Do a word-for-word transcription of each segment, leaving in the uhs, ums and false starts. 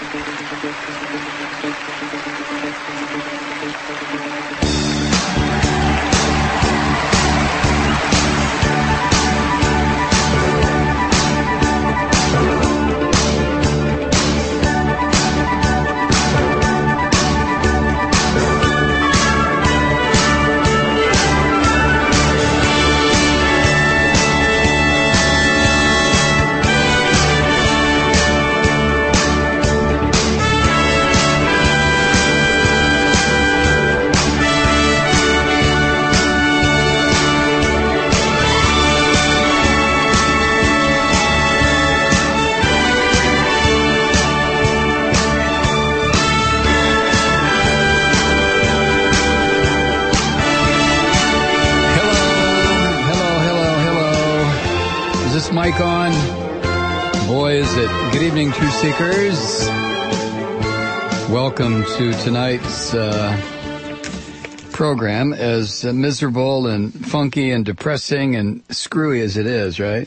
Mic on. Boy, is it. Good evening, Truth Seekers. Welcome to tonight's uh, program, as uh, miserable and funky and depressing and screwy as it is, right?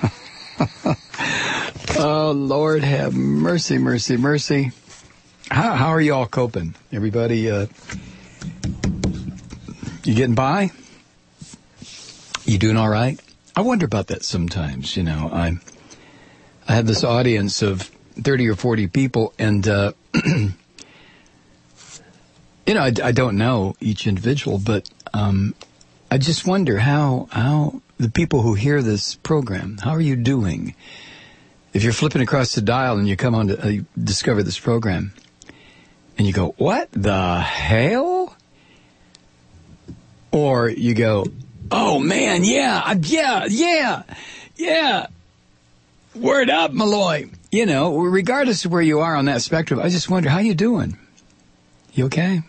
Oh, Lord, have mercy, mercy, mercy. How, how are you all coping? Everybody, uh, you getting by? You doing all right? I wonder about that sometimes, you know. I I have this audience of thirty or forty people, and, uh, you know, I, I don't know each individual, but um, I just wonder how, how the people who hear this program, how are you doing? If you're flipping across the dial and you come on to uh, you discover this program, and you go, what the hell? Or you go, oh, man, yeah, yeah, yeah, yeah. Word up, Malloy. You know, regardless of where you are on that spectrum, I just wonder, how you doing? You okay?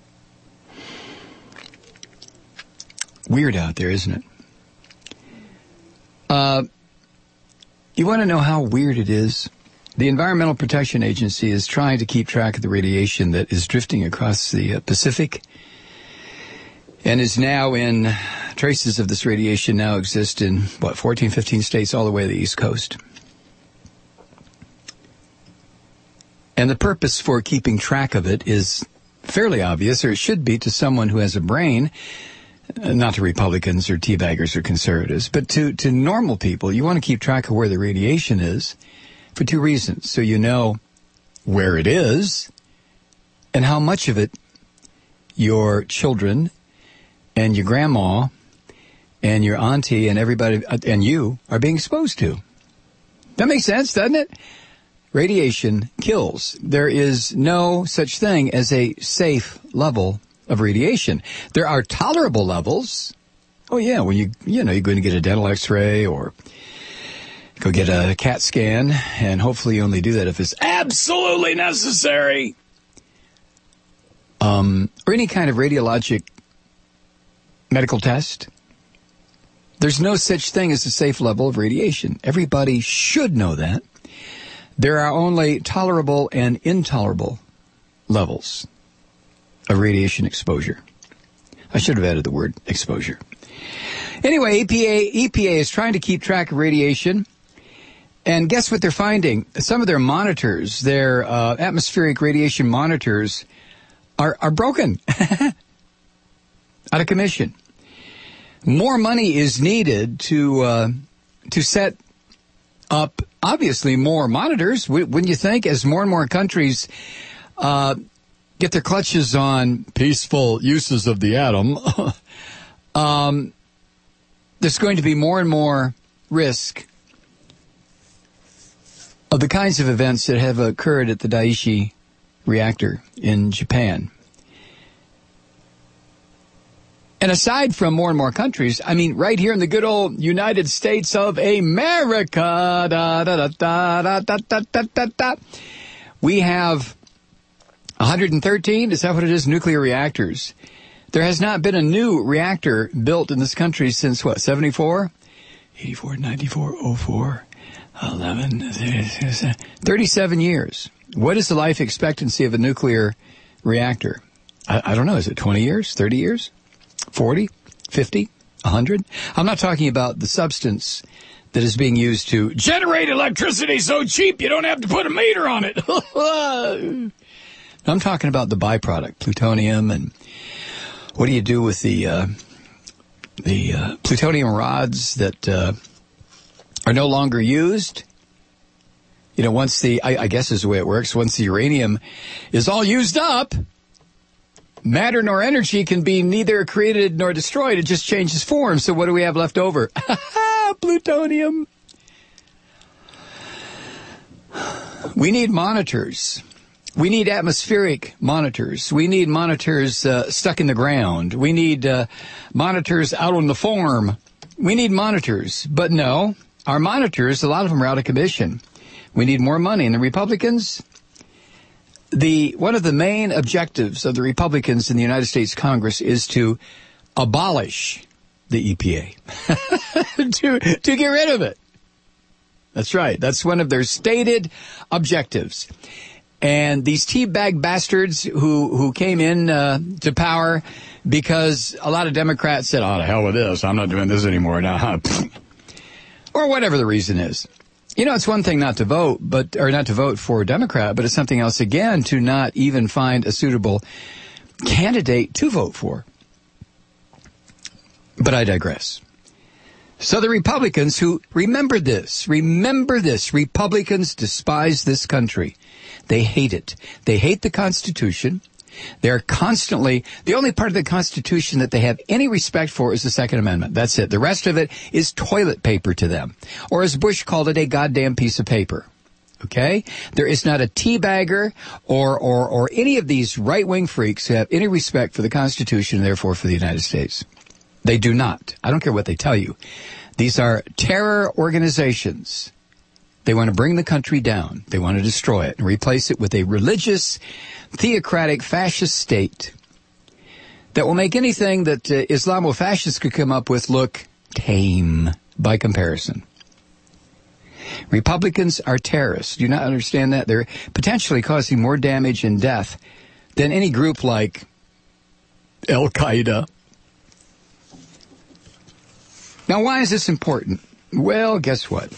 Weird out there, isn't it? Uh, you want to know how weird it is? The Environmental Protection Agency is trying to keep track of the radiation that is drifting across the uh, Pacific, and is now in, traces of this radiation now exist in, what, fourteen, fifteen states all the way to the East Coast. And the purpose for keeping track of it is fairly obvious, or it should be to someone who has a brain, uh, not to Republicans or teabaggers or conservatives, but to, to normal people. You want to keep track of where the radiation is for two reasons. So you know where it is and how much of it your children and your grandma and your auntie and everybody and you are being exposed to. That makes sense, doesn't it? Radiation kills. There is no such thing as a safe level of radiation. There are tolerable levels. Oh yeah, when you you know you're going to get a dental X-ray or go get a CAT scan, and hopefully you only do that if it's absolutely necessary. Um, or any kind of radiologic medical test. There's no such thing as a safe level of radiation. Everybody should know that. There are only tolerable and intolerable levels of radiation exposure. I should have added the word exposure. Anyway, E P A, E P A is trying to keep track of radiation. And guess what they're finding? Some of their monitors, their uh, atmospheric radiation monitors, are, are broken. Out of commission. More money is needed to uh, to set up, obviously, more monitors. Wouldn't you think, as more and more countries uh, get their clutches on peaceful uses of the atom, um, there's going to be more and more risk of the kinds of events that have occurred at the Daiichi reactor in Japan. And aside from more and more countries, I mean, right here in the good old United States of America, da, da, da, da, da, da, da, da, da, we have one hundred thirteen, is that what it is, nuclear reactors. There has not been a new reactor built in this country since, what, seventy-four? eighty-four, ninety-four, oh four, eleven, thirty-seven years. What is the life expectancy of a nuclear reactor? I, I don't know, is it twenty years, thirty years? forty, fifty, one hundred? I'm not talking about the substance that is being used to generate electricity so cheap you don't have to put a meter on it. I'm talking about the byproduct, plutonium, and what do you do with the uh, the uh, plutonium rods that uh, are no longer used? You know, once the, I, I guess is the way it works, once the uranium is all used up, matter nor energy can be neither created nor destroyed. It just changes form. So what do we have left over? Plutonium. We need monitors. We need atmospheric monitors. We need monitors uh, stuck in the ground. We need uh, monitors out on the farm. We need monitors. But no, our monitors, a lot of them are out of commission. We need more money. And the Republicans, the one of the main objectives of the Republicans in the United States Congress is to abolish the E P A, to, to get rid of it. That's right. That's one of their stated objectives. And these teabag bastards who, who came in uh, to power because a lot of Democrats said, oh, the hell with this. I'm not doing this anymore now. Or whatever the reason is. You know, it's one thing not to vote, but or not to vote for a Democrat, but it's something else, again, to not even find a suitable candidate to vote for. But I digress. So the Republicans who, remember this, remember this, Republicans despise this country. They hate it. They hate the Constitution. They're constantly, the only part of the Constitution that they have any respect for is the Second Amendment. That's it. The rest of it is toilet paper to them. Or as Bush called it, a goddamn piece of paper. Okay? There is not a teabagger or, or, or any of these right-wing freaks who have any respect for the Constitution and therefore for the United States. They do not. I don't care what they tell you. These are terror organizations. They want to bring the country down. They want to destroy it and replace it with a religious, theocratic, fascist state that will make anything that uh, Islamo-fascists could come up with look tame by comparison. Republicans are terrorists. Do you not understand that? They're potentially causing more damage and death than any group like Al-Qaeda. Now, why is this important? Well, guess what?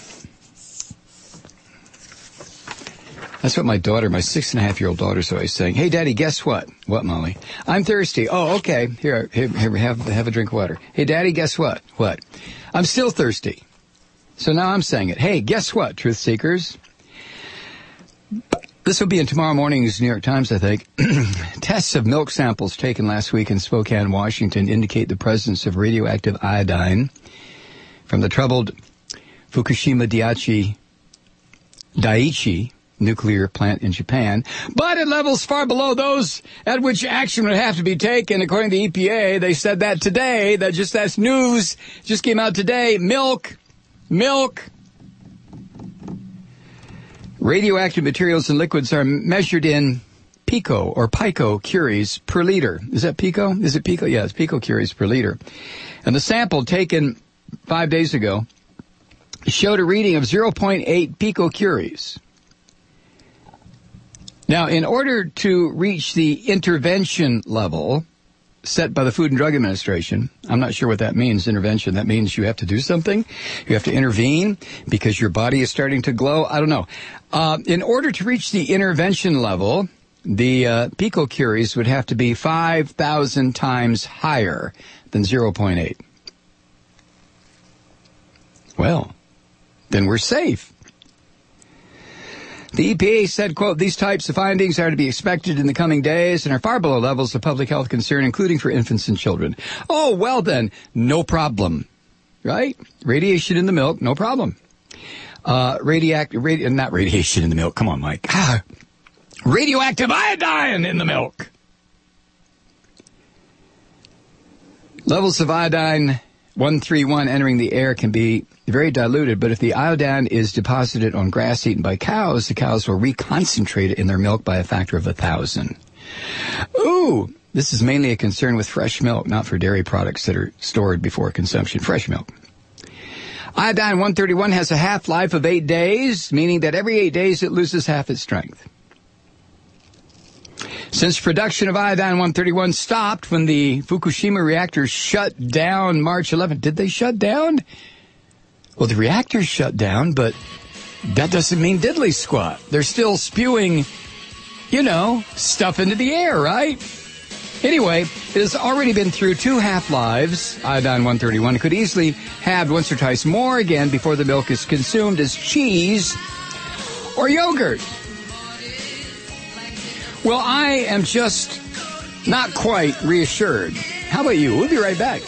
That's what my daughter, my six and a half year old daughter is always saying. Hey, Daddy, guess what? What, Molly? I'm thirsty. Oh, okay. Here, here, here have, have a drink of water. Hey, Daddy, guess what? What? I'm still thirsty. So now I'm saying it. Hey, guess what, truth seekers? This will be in tomorrow morning's New York Times, I think. Tests of milk samples taken last week in Spokane, Washington indicate the presence of radioactive iodine from the troubled Fukushima Daiichi, Daiichi nuclear plant in Japan, but at levels far below those at which action would have to be taken, according to E P A. They said that today. That just that's news. Just came out today. Milk, milk. Radioactive materials and liquids are measured in pico or picocuries per liter. Is that pico? Is it pico? Yeah, it's picocuries per liter. And the sample taken five days ago showed a reading of zero point eight picocuries. Now, in order to reach the intervention level set by the Food and Drug Administration, I'm not sure what that means, intervention. That means you have to do something. You have to intervene because your body is starting to glow. I don't know. Uh, in order to reach the intervention level, the uh, picocuries would have to be five thousand times higher than zero point eight. Well, then we're safe. The E P A said, quote, these types of findings are to be expected in the coming days and are far below levels of public health concern, including for infants and children. Oh, well then, no problem. Right? Radiation in the milk, no problem. Uh, radioactive, radi- not radiation in the milk. Come on, Mike. Ah, radioactive iodine in the milk. Levels of iodine one thirty-one entering the air can be very diluted, but if the iodine is deposited on grass eaten by cows, the cows will reconcentrate it in their milk by a factor of a thousand. Ooh, this is mainly a concern with fresh milk, not for dairy products that are stored before consumption. Fresh milk. Iodine one thirty-one has a half-life of eight days, meaning that every eight days it loses half its strength. Since production of iodine one thirty-one stopped when the Fukushima reactor shut down March eleventh, did they shut down? Well, the reactor's shut down, but that doesn't mean diddly squat. They're still spewing, you know, stuff into the air, right? Anyway, it has already been through two half-lives, iodine one thirty-one. It could easily have once or twice more again before the milk is consumed as cheese or yogurt. Well, I am just not quite reassured. How about you? We'll be right back.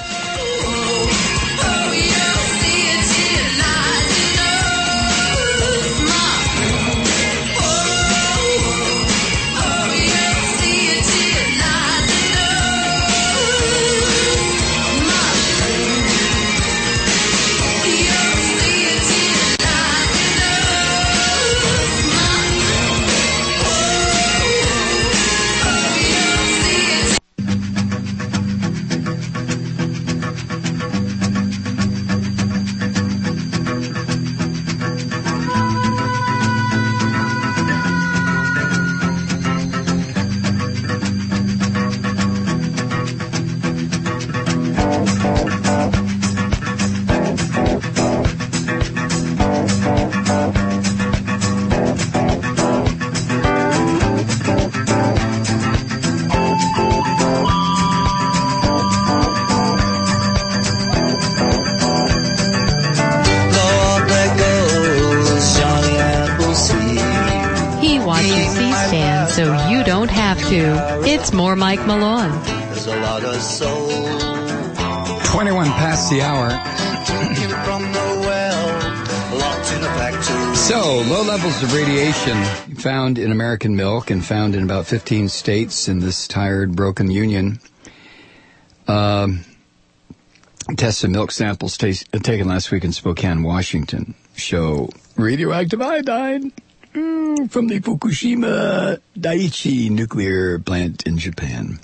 It's more Mike Malone. There's a lot of soul. twenty-one past the hour. From the well, locked in a factory. So, low levels of radiation found in American milk and found in about fifteen states in this tired, broken union. Um, tests of milk samples t- taken last week in Spokane, Washington, show radioactive iodine mm, from the Fukushima Daiichi nuclear plant in Japan.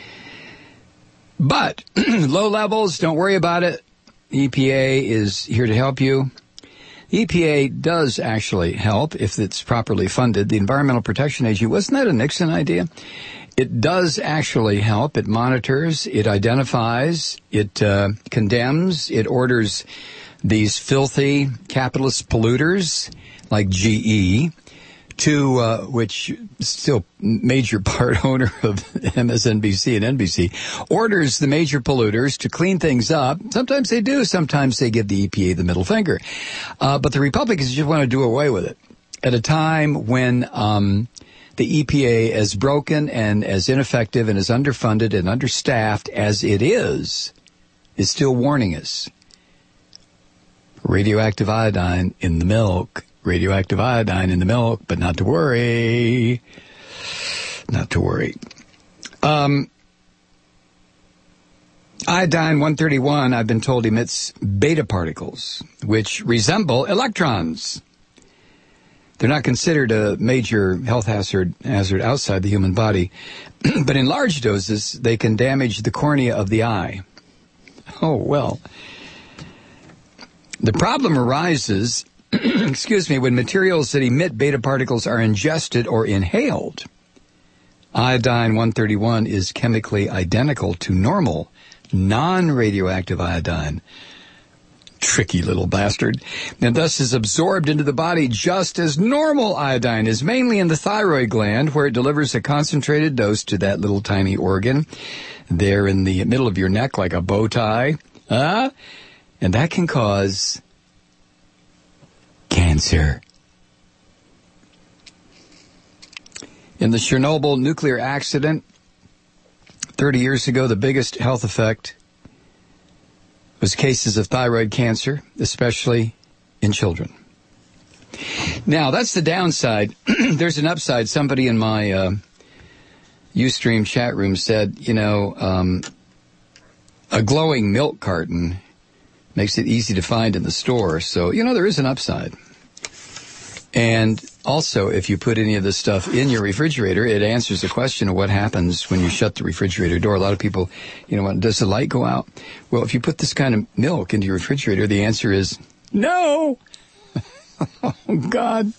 But low levels, don't worry about it. E P A is here to help you. E P A does actually help if it's properly funded. The Environmental Protection Agency, wasn't that a Nixon idea? It does actually help. It monitors, it identifies, it uh, condemns, it orders these filthy capitalist polluters like G E, to uh, which still major part owner of M S N B C and N B C, orders the major polluters to clean things up. Sometimes they do. Sometimes they give the E P A the middle finger. Uh, but the Republicans just want to do away with it at a time when um, the E P A, as broken and as ineffective and as underfunded and understaffed as it is, is still warning us. Radioactive iodine in the milk. Radioactive iodine in the milk, but not to worry. Not to worry. Um, iodine one thirty-one, I've been told, emits beta particles, which resemble electrons. They're not considered a major health hazard, hazard outside the human body, but in large doses, they can damage the cornea of the eye. Oh, well. The problem arises excuse me, when materials that emit beta particles are ingested or inhaled. Iodine one thirty-one is chemically identical to normal, non-radioactive iodine. Tricky little bastard. And thus is absorbed into the body just as normal iodine is, mainly in the thyroid gland, where it delivers a concentrated dose to that little tiny organ there in the middle of your neck like a bow tie. Uh, and that can cause cancer. In the Chernobyl nuclear accident thirty years ago, the biggest health effect was cases of thyroid cancer, especially in children. Now, that's the downside. There's an upside. Somebody in my uh, Ustream chat room said, you know, um, a glowing milk carton makes it easy to find in the store. So, you know, there is an upside. And also, if you put any of this stuff in your refrigerator, it answers the question of what happens when you shut the refrigerator door. A lot of people, you know, does the light go out? Well, if you put this kind of milk into your refrigerator, the answer is no. Oh, God.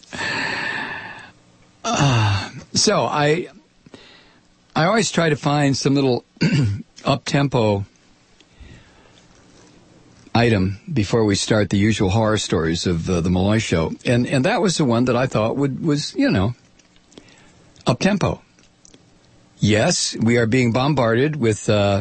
Uh, so I, I always try to find some little up-tempo item before we start the usual horror stories of uh, the Malloy Show. And and that was the one that I thought would was, you know, up-tempo. Yes, we are being bombarded with uh,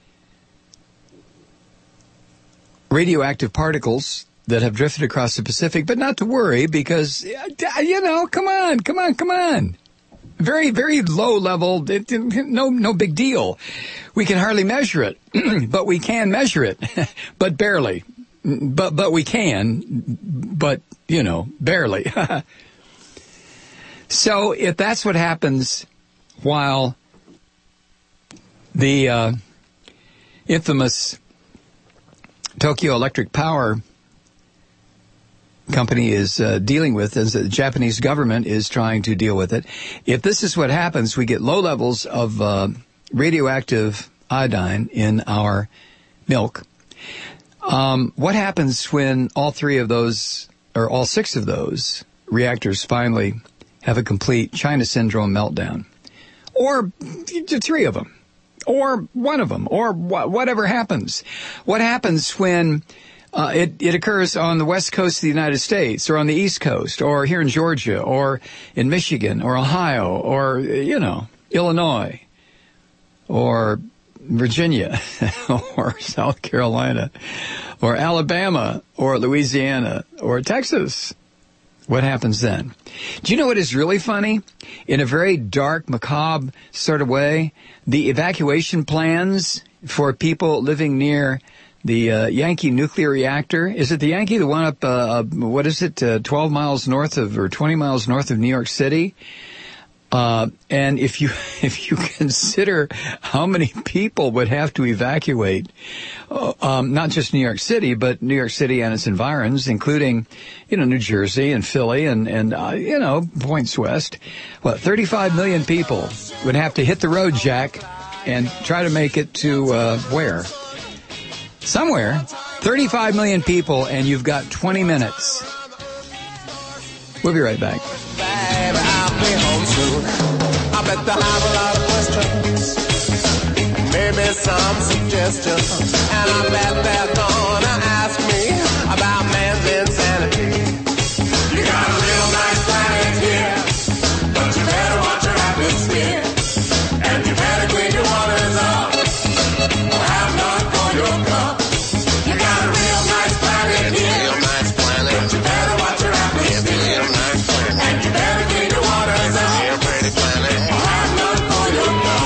radioactive particles that have drifted across the Pacific, but not to worry because, you know, come on, come on, come on. Very, very low level, no no big deal. We can hardly measure it, but we can measure it, but barely. But but we can, but, you know, barely. So if that's what happens while the uh, infamous Tokyo Electric Power Company is uh, dealing with, as the Japanese government is trying to deal with it. If this is what happens, we get low levels of uh, radioactive iodine in our milk. Um, what happens when all three of those, or all six of those reactors finally have a complete China syndrome meltdown? Or three of them, or one of them, or wh- whatever happens. What happens when Uh, it, it occurs on the west coast of the United States, or on the east coast, or here in Georgia, or in Michigan, or Ohio, or, you know, Illinois, or Virginia, or South Carolina, or Alabama, or Louisiana, or Texas. What happens then? Do you know what is really funny? In a very dark, macabre sort of way, the evacuation plans for people living near the uh, Yankee nuclear reactor. Is it the Yankee, the one up, uh, what is it, uh, twelve miles north of, or twenty miles north of New York City? Uh, and if you, if you consider how many people would have to evacuate, uh, um, not just New York City, but New York City and its environs, including, you know, New Jersey and Philly and, and, uh, you know, points west, what, thirty-five million people would have to hit the road, Jack, and try to make it to, uh, where? Somewhere, thirty-five million people, and you've got twenty minutes. We'll be right back. Baby, I'll be home soon. I bet they'll have a lot of questions, maybe some suggestions, and I bet they're gonna ask me about man's insanity. You got a real nice planet here, but you better watch your atmosphere, and you better clean your waters up, or have none for your cup. You got a real nice planet here, real nice planet, but you better watch your atmosphere, real nice planet, and you better clean your waters up, real pretty planet, or have none for your cup.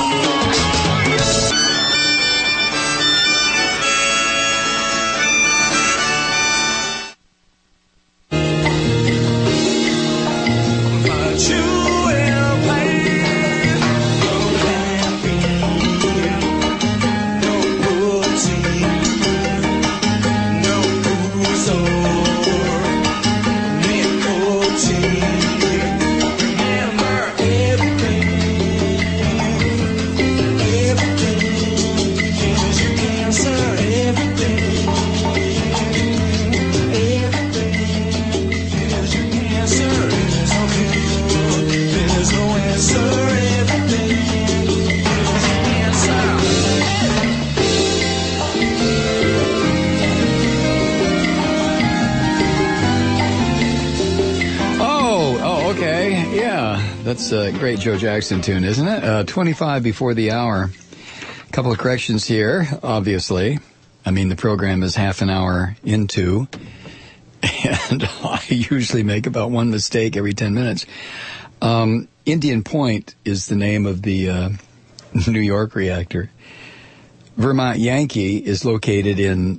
That's a great Joe Jackson tune, isn't it? Uh, twenty-five before the hour. A couple of corrections here, obviously. I mean, the program is half an hour into, and I usually make about one mistake every ten minutes. Um, Indian Point is the name of the uh, New York reactor. Vermont Yankee is located in...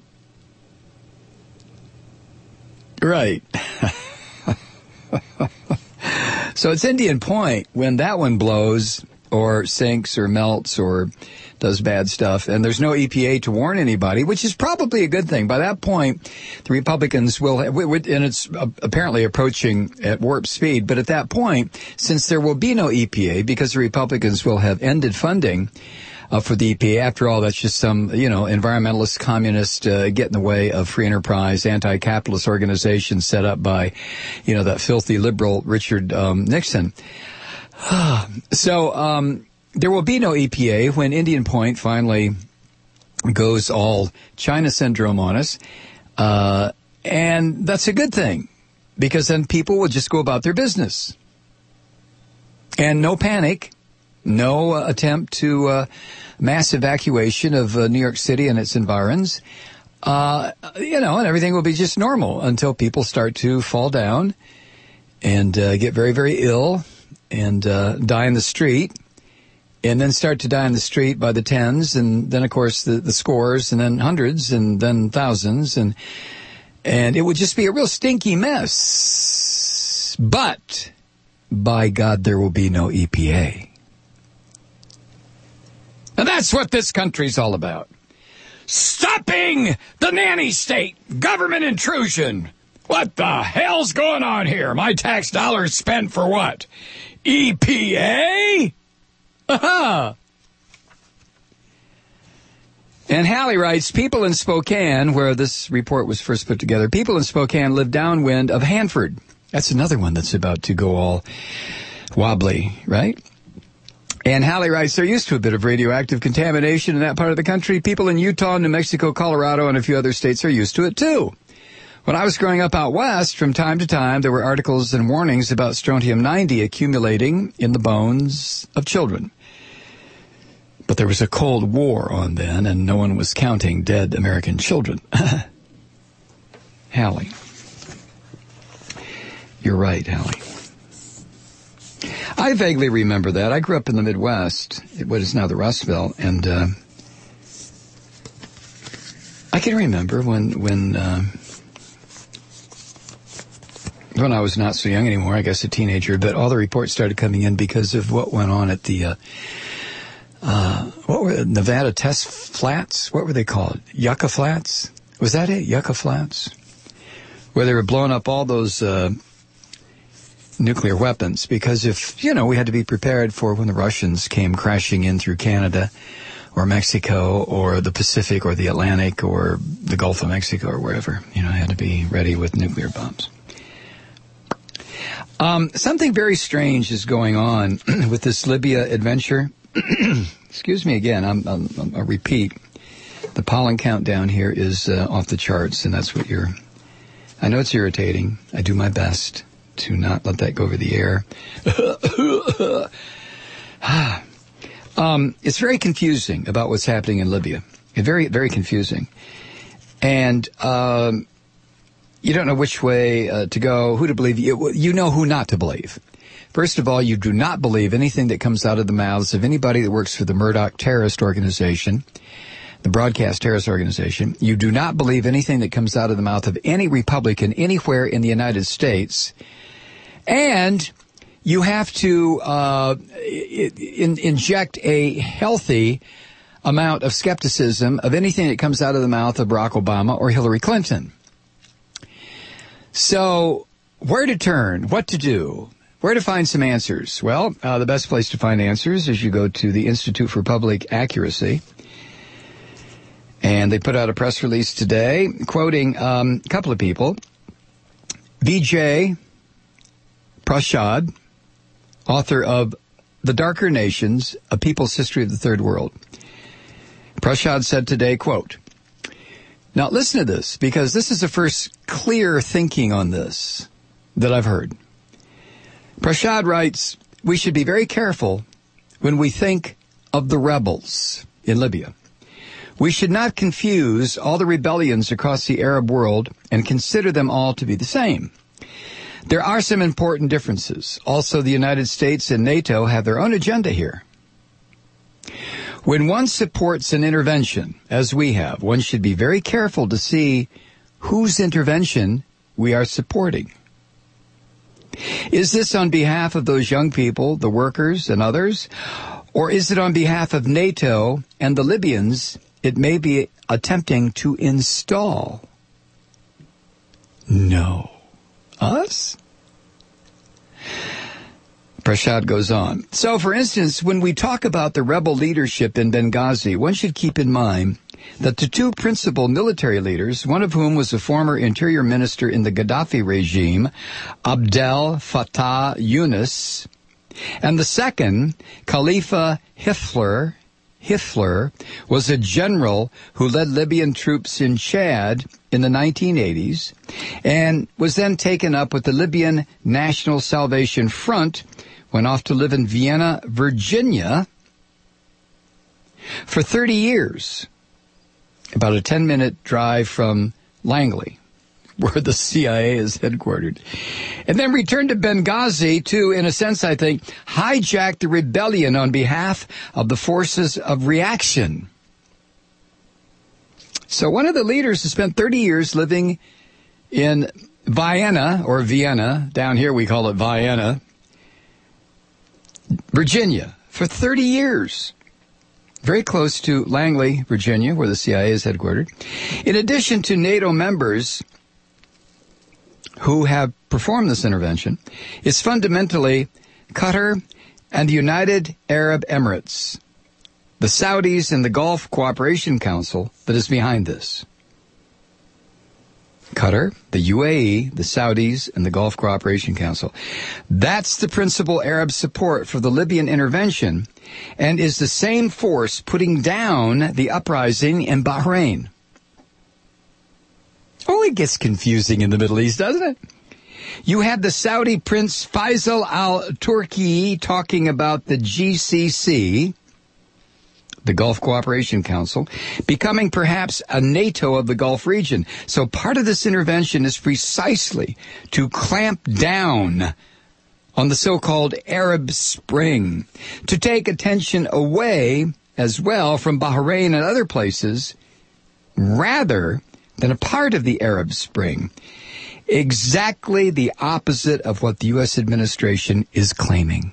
Right. So it's Indian Point when that one blows or sinks or melts or does bad stuff, and there's no E P A to warn anybody, which is probably a good thing. By that point, the Republicans will, have, and it's apparently approaching at warp speed, but at that point, since there will be no E P A because the Republicans will have ended funding uh, for the E P A. After all, that's just some, you know, environmentalist, communist, uh, get in the way of free enterprise, anti-capitalist organization set up by, you know, that filthy liberal Richard um, Nixon. so um, there will be no E P A when Indian Point finally goes all China syndrome on us. Uh, and that's a good thing, because then people will just go about their business. And no panic, no uh, attempt to uh, mass evacuation of uh, New York City and its environs. Uh, you know, and everything will be just normal until people start to fall down and uh, get very, very ill and uh, die in the street, and then start to die in the street by the tens, and then, of course, the, the scores, and then hundreds, and then thousands, and and it would just be a real stinky mess. But, by God, there will be no E P A. And that's what this country's all about. Stopping the nanny state, government intrusion. What the hell's going on here? My tax dollars spent for what? E P A? Aha! And Hallie writes, people in Spokane, where this report was first put together, people in Spokane live downwind of Hanford. That's another one that's about to go all wobbly, right? And Hallie writes, they're used to a bit of radioactive contamination in that part of the country. People in Utah, New Mexico, Colorado, and a few other states are used to it, too. When I was growing up out west, from time to time, there were articles and warnings about strontium ninety accumulating in the bones of children. But there was a Cold War on then, and no one was counting dead American children. Hallie. You're right, Hallie. I vaguely remember that. I grew up in the Midwest, what is now the Rust Belt, and uh, I can remember when when uh, when I was not so young anymore, I guess a teenager, but all the reports started coming in because of what went on at the uh, uh, what were the Nevada Test Flats? What were they called? Yucca Flats? Was that it? Yucca Flats? Where they were blowing up all those uh, nuclear weapons, because if, you know, we had to be prepared for when the Russians came crashing in through Canada or Mexico or the Pacific or the Atlantic or the Gulf of Mexico or wherever, you know, I had to be ready with nuclear bombs. Um, something very strange is going on with this Libya adventure. Excuse me again, I'm, I'm, I'm, I repeat, the pollen count down here is uh, off the charts, and that's what you're, I know it's irritating. I do my best to not let that go over the air. um, it's very confusing about what's happening in Libya. It's very, very confusing. And um, you don't know which way uh, to go, who to believe. You, you know who not to believe. First of all, you do not believe anything that comes out of the mouths of anybody that works for the Murdoch terrorist organization, the broadcast terrorist organization. You do not believe anything that comes out of the mouth of any Republican anywhere in the United States. And you have to uh, in, inject a healthy amount of skepticism of anything that comes out of the mouth of Barack Obama or Hillary Clinton. So where to turn? What to do? Where to find some answers? Well, uh, the best place to find answers is you go to the Institute for Public Accuracy. And they put out a press release today quoting um, a couple of people. Vijay Prashad, author of The Darker Nations, A People's History of the Third World. Prashad said today, quote, now listen to this, because this is the first clear thinking on this that I've heard. Prashad writes, we should be very careful when we think of the rebels in Libya. We should not confuse all the rebellions across the Arab world and consider them all to be the same. There are some important differences. Also, the United States and NATO have their own agenda here. When one supports an intervention, as we have, one should be very careful to see whose intervention we are supporting. Is this on behalf of those young people, the workers and others? Or is it on behalf of NATO and the Libyans it may be attempting to install? No. Us? Prashad goes on. So, for instance, when we talk about the rebel leadership in Benghazi, one should keep in mind that the two principal military leaders, one of whom was a former interior minister in the Gaddafi regime, Abdel Fattah Yunus, and the second, Khalifa Hifler, Hifler was a general who led Libyan troops in Chad in the nineteen eighties and was then taken up with the Libyan National Salvation Front, went off to live in Vienna, Virginia for thirty years, about a ten-minute drive from Langley, where the C I A is headquartered, and then returned to Benghazi to, in a sense, I think, hijack the rebellion on behalf of the forces of reaction. So one of the leaders has spent thirty years living in Vienna, or Vienna, down here we call it Vienna, Virginia, for thirty years. Very close to Langley, Virginia, where the C I A is headquartered. In addition to NATO members who have performed this intervention, is fundamentally Qatar and the United Arab Emirates, the Saudis and the Gulf Cooperation Council that is behind this. Qatar, the U A E, the Saudis, and the Gulf Cooperation Council. That's the principal Arab support for the Libyan intervention, and is the same force putting down the uprising in Bahrain. Oh, it gets confusing in the Middle East, doesn't it? You had the Saudi Prince Faisal al-Turki talking about the G C C, the Gulf Cooperation Council, becoming perhaps a NATO of the Gulf region. So part of this intervention is precisely to clamp down on the so-called Arab Spring, to take attention away as well from Bahrain and other places, rather than a part of the Arab Spring. Exactly the opposite of what the U S administration is claiming.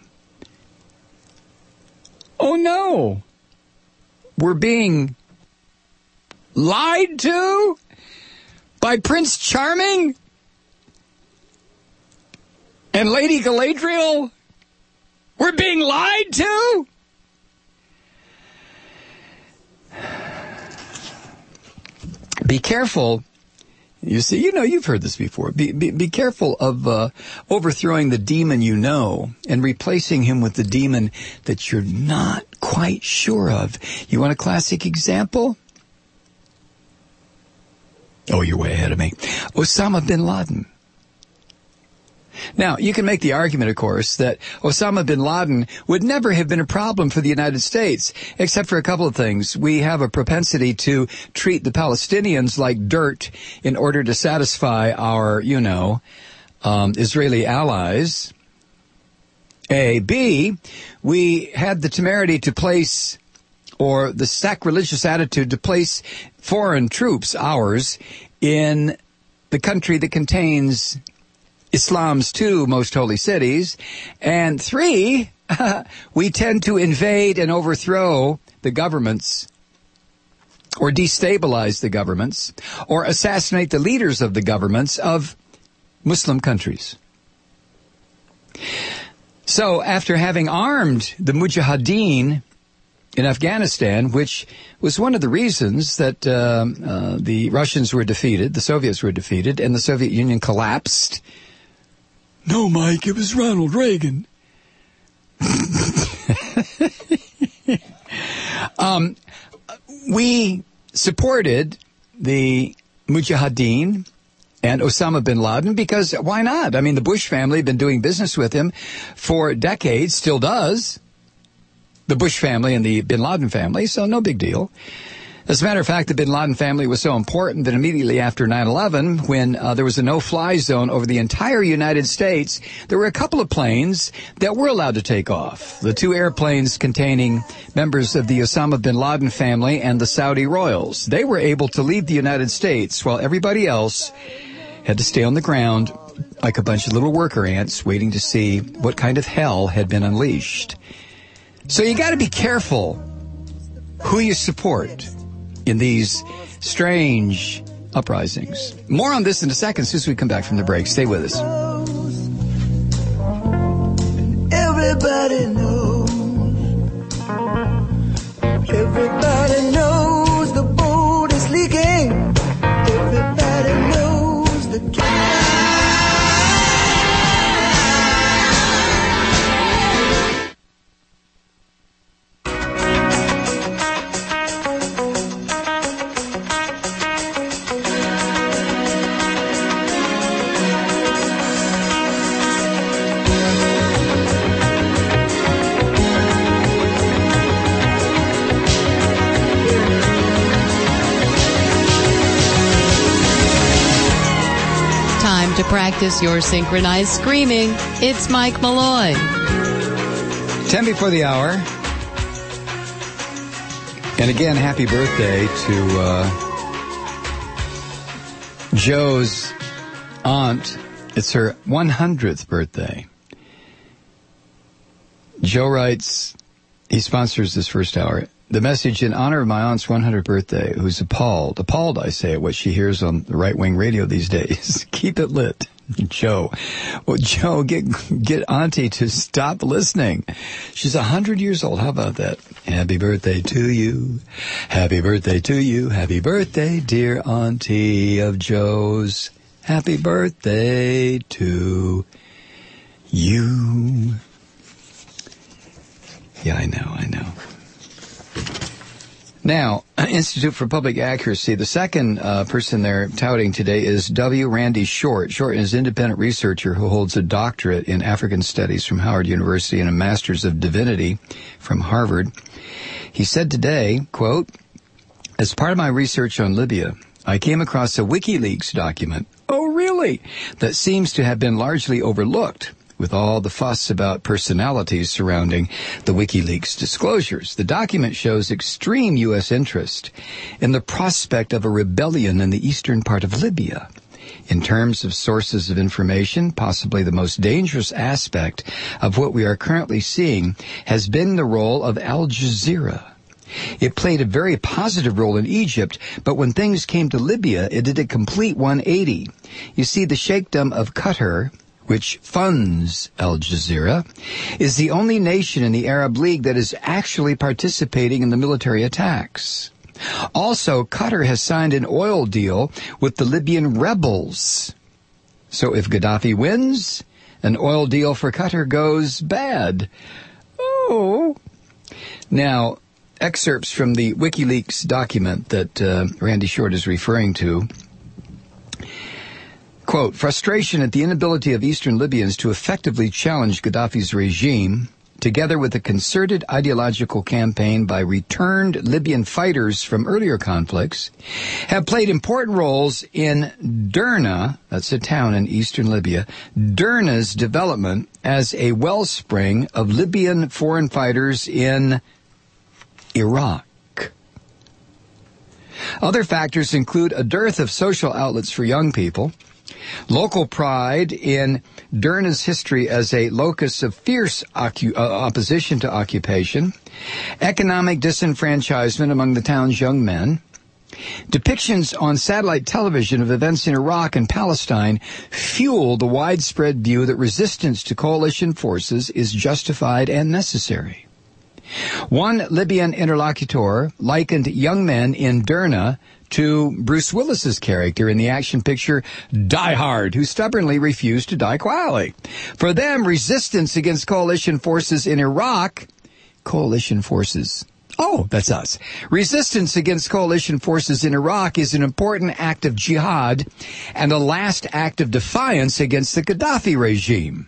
Oh no! We're being lied to by Prince Charming and Lady Galadriel? We're being lied to? Be careful. You see, you know, you've heard this before. Be, be, be careful of uh, overthrowing the demon you know and replacing him with the demon that you're not quite sure of. You want a classic example? Oh, you're way ahead of me. Osama bin Laden. Now, you can make the argument, of course, that Osama bin Laden would never have been a problem for the United States, except for a couple of things. We have a propensity to treat the Palestinians like dirt in order to satisfy our, you know, um, Israeli allies. A. B, we had the temerity to place, or the sacrilegious attitude to place foreign troops, ours, in the country that contains Islam's two most holy cities. And three, we tend to invade and overthrow the governments, or destabilize the governments, or assassinate the leaders of the governments of Muslim countries. So after having armed the Mujahideen in Afghanistan, which was one of the reasons that uh, uh, the Russians were defeated, the Soviets were defeated, and the Soviet Union collapsed. No, Mike, it was Ronald Reagan. um, we supported the Mujahideen and Osama bin Laden because why not? I mean, the Bush family had been doing business with him for decades, still does. The Bush family and the bin Laden family, so no big deal. As a matter of fact, the bin Laden family was so important that immediately after nine eleven, when uh, there was a no-fly zone over the entire United States, there were a couple of planes that were allowed to take off. The two airplanes containing members of the Osama bin Laden family and the Saudi royals. They were able to leave the United States while everybody else had to stay on the ground like a bunch of little worker ants waiting to see what kind of hell had been unleashed. So you got to be careful who you support in these strange uprisings. More on this in a second, as soon as we come back from the break. Stay with us. Everybody knows. Everybody knows the boat is leaking. Everybody knows the Practice your synchronized screaming. It's Mike Malloy. ten before the hour. And again, happy birthday to uh, Joe's aunt. It's her one hundredth birthday. Joe writes, he sponsors this first hour. The message in honor of my aunt's one hundredth birthday, who's appalled, appalled, I say, at what she hears on the right-wing radio these days. Keep it lit, Joe. Well, Joe, get get Auntie to stop listening. She's one hundred years old. How about that? Happy birthday to you. Happy birthday to you. Happy birthday, dear Auntie of Joe's. Happy birthday to you. Yeah, I know, I know. Now, Institute for Public Accuracy, the second uh, person they're touting today is W. Randy Short. Short is an independent researcher who holds a doctorate in African Studies from Howard University and a Master's of Divinity from Harvard. He said today, quote, as part of my research on Libya, I came across a WikiLeaks document, oh really, that seems to have been largely overlooked with all the fuss about personalities surrounding the WikiLeaks disclosures. The document shows extreme U S interest in the prospect of a rebellion in the eastern part of Libya. In terms of sources of information, possibly the most dangerous aspect of what we are currently seeing has been the role of Al Jazeera. It played a very positive role in Egypt, but when things came to Libya, it did a complete one eighty. You see, the Sheikhdom of Qatar, which funds Al Jazeera, is the only nation in the Arab League that is actually participating in the military attacks. Also, Qatar has signed an oil deal with the Libyan rebels. So if Gaddafi wins, an oil deal for Qatar goes bad. Oh. Now, excerpts from the WikiLeaks document that uh, Randy Short is referring to. Quote, frustration at the inability of Eastern Libyans to effectively challenge Gaddafi's regime, together with a concerted ideological campaign by returned Libyan fighters from earlier conflicts, have played important roles in Derna, that's a town in eastern Libya, Derna's development as a wellspring of Libyan foreign fighters in Iraq. Other factors include a dearth of social outlets for young people, local pride in Derna's history as a locus of fierce occu- uh, opposition to occupation, economic disenfranchisement among the town's young men, depictions on satellite television of events in Iraq and Palestine fuel the widespread view that resistance to coalition forces is justified and necessary. One Libyan interlocutor likened young men in Derna to Bruce Willis's character in the action picture Die Hard, who stubbornly refused to die quietly. For them, resistance against coalition forces in Iraq, coalition forces, oh, that's us. Resistance against coalition forces in Iraq is an important act of jihad and a last act of defiance against the Gaddafi regime.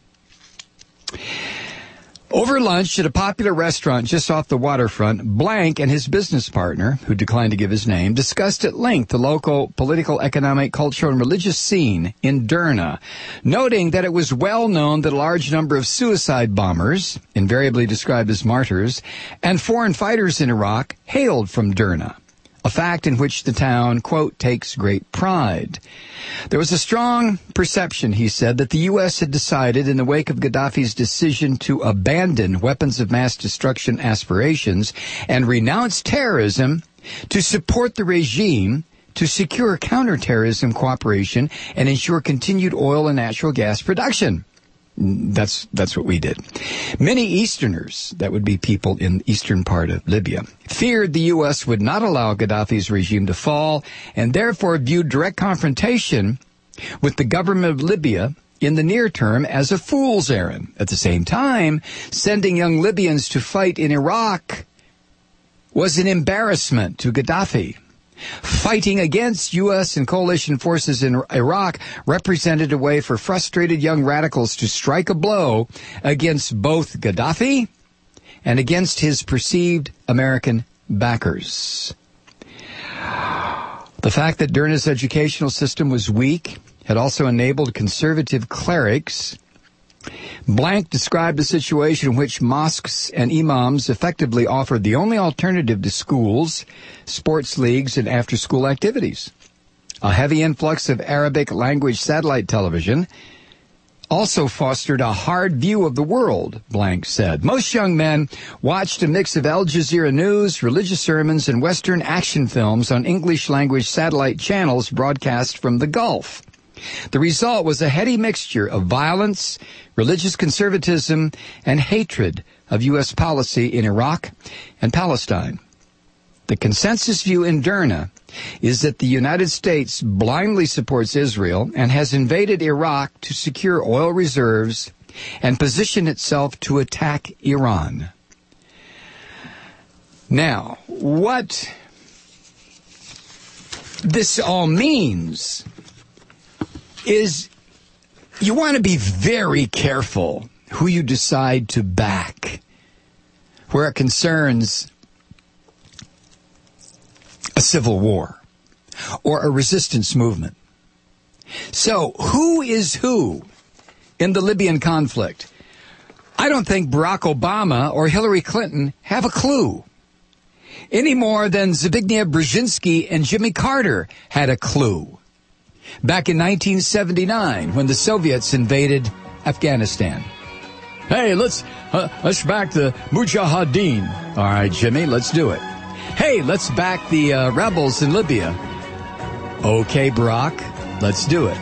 Over lunch at a popular restaurant just off the waterfront, Blank and his business partner, who declined to give his name, discussed at length the local political, economic, cultural, and religious scene in Derna, noting that it was well known that a large number of suicide bombers, invariably described as martyrs, and foreign fighters in Iraq hailed from Derna, a fact in which the town, quote, takes great pride. There was a strong perception, he said, that the U S had decided in the wake of Gaddafi's decision to abandon weapons of mass destruction aspirations and renounce terrorism to support the regime to secure counterterrorism cooperation and ensure continued oil and natural gas production. That's that's what we did. Many Easterners, that would be people in the eastern part of Libya, feared the U S would not allow Gaddafi's regime to fall and therefore viewed direct confrontation with the government of Libya in the near term as a fool's errand. At the same time, sending young Libyans to fight in Iraq was an embarrassment to Gaddafi. Fighting against U S and coalition forces in Iraq represented a way for frustrated young radicals to strike a blow against both Gaddafi and against his perceived American backers. The fact that Derna's educational system was weak had also enabled conservative clerics. Blank described a situation in which mosques and imams effectively offered the only alternative to schools, sports leagues, and after-school activities. A heavy influx of Arabic language satellite television also fostered a hard view of the world, Blank said. Most young men watched a mix of Al Jazeera news, religious sermons, and Western action films on English-language satellite channels broadcast from the Gulf. The result was a heady mixture of violence, religious conservatism, and hatred of U S policy in Iraq and Palestine. The consensus view in Derna is that the United States blindly supports Israel and has invaded Iraq to secure oil reserves and position itself to attack Iran. Now, what this all means is you want to be very careful who you decide to back where it concerns a civil war or a resistance movement. So, who is who in the Libyan conflict? I don't think Barack Obama or Hillary Clinton have a clue, any more than Zbigniew Brzezinski and Jimmy Carter had a clue back in nineteen seventy-nine when the Soviets invaded Afghanistan. Hey, let's uh, let's back the Mujahideen. All right, Jimmy, let's do it. Hey, let's back the uh, rebels in Libya. Okay, Barack, let's do it.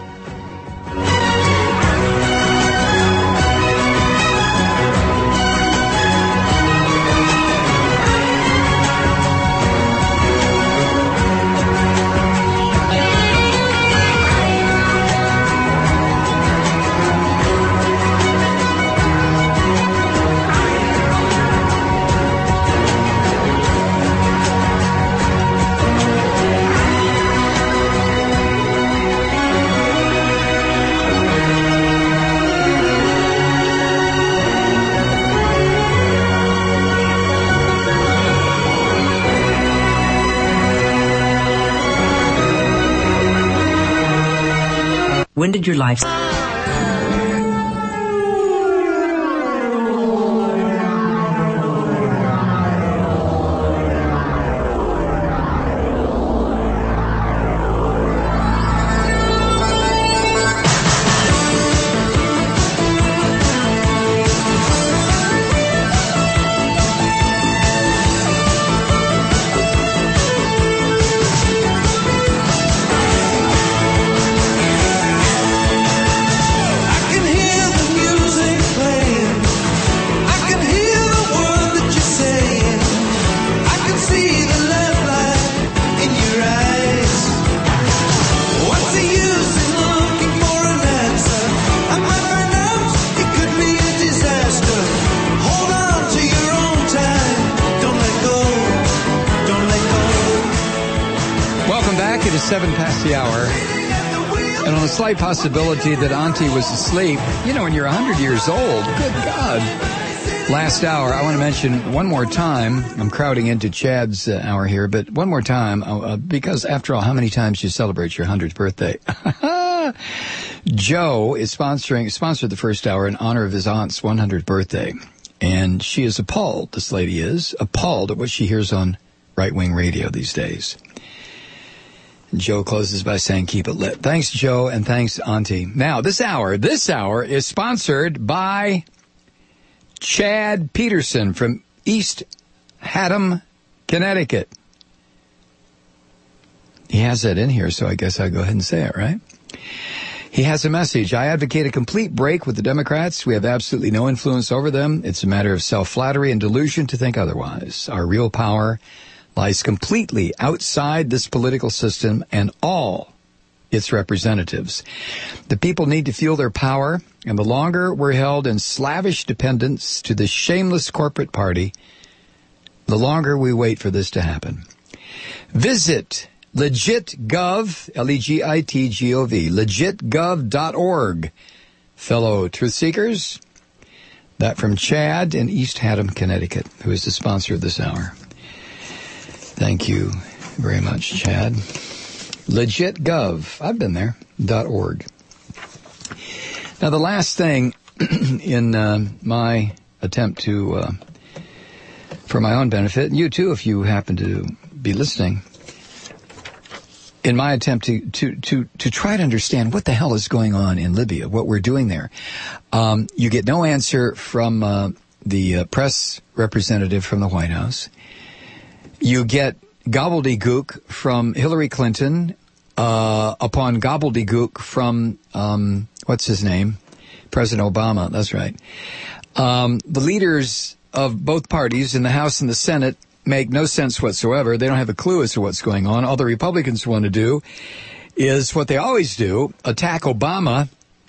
When did your life... Seven past the hour, and on the slight possibility that Auntie was asleep, you know, when you're one hundred years old, good God. Last hour, I want to mention one more time, I'm crowding into Chad's uh, hour here, but one more time, uh, because after all, how many times do you celebrate your one hundredth birthday? Joe is sponsoring, sponsored the first hour in honor of his aunt's one hundredth birthday, and she is appalled, this lady is, appalled at what she hears on right-wing radio these days. Joe closes by saying, keep it lit. Thanks, Joe, and thanks, Auntie. Now, this hour, this hour is sponsored by Chad Peterson from East Haddam, Connecticut. He has that in here, so I guess I'll go ahead and say it, right? He has a message. I advocate a complete break with the Democrats. We have absolutely no influence over them. It's a matter of self-flattery and delusion to think otherwise. Our real power lies completely outside this political system and all its representatives. The people need to feel their power, and the longer we're held in slavish dependence to the shameless corporate party, the longer we wait for this to happen. Visit LegitGov, L E G I T G O V, legit gov dot org. Fellow truth seekers, that from Chad in East Haddam, Connecticut, who is the sponsor of this hour. Thank you very much, Chad. Legit dot gov. I've been there. Dot org. Now, the last thing in uh, my attempt to, uh, for my own benefit, and you too, if you happen to be listening, in my attempt to, to, to, to try to understand what the hell is going on in Libya, what we're doing there, um, you get no answer from uh, the uh, press representative from the White House. You get gobbledygook from Hillary Clinton uh, upon gobbledygook from, um, what's his name? President Obama, that's right. Um, the leaders of both parties in the House and the Senate make no sense whatsoever. They don't have a clue as to what's going on. All the Republicans want to do is what they always do, attack Obama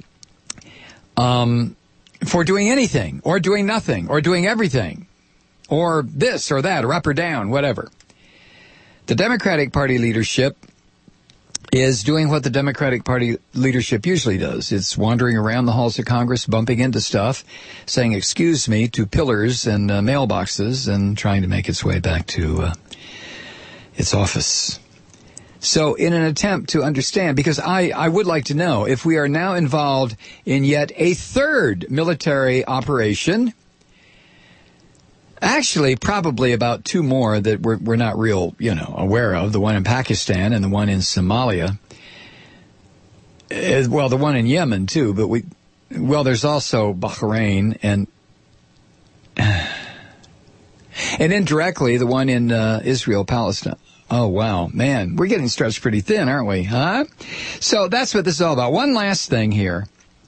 um, for doing anything, or doing nothing, or doing everything, or this or that, or up or down, whatever. The Democratic Party leadership is doing what the Democratic Party leadership usually does. It's wandering around the halls of Congress, bumping into stuff, saying, excuse me, to pillars and uh, mailboxes, and trying to make its way back to uh, its office. So in an attempt to understand, because I, I would like to know if we are now involved in yet a third military operation, actually, probably about two more that we're, we're not real, you know, aware of. The one in Pakistan and the one in Somalia. Uh, well, the one in Yemen, too. But we, well, there's also Bahrain and, and indirectly the one in uh, Israel, Palestine. Oh, wow. Man, we're getting stretched pretty thin, aren't we? Huh? So that's what this is all about. One last thing here.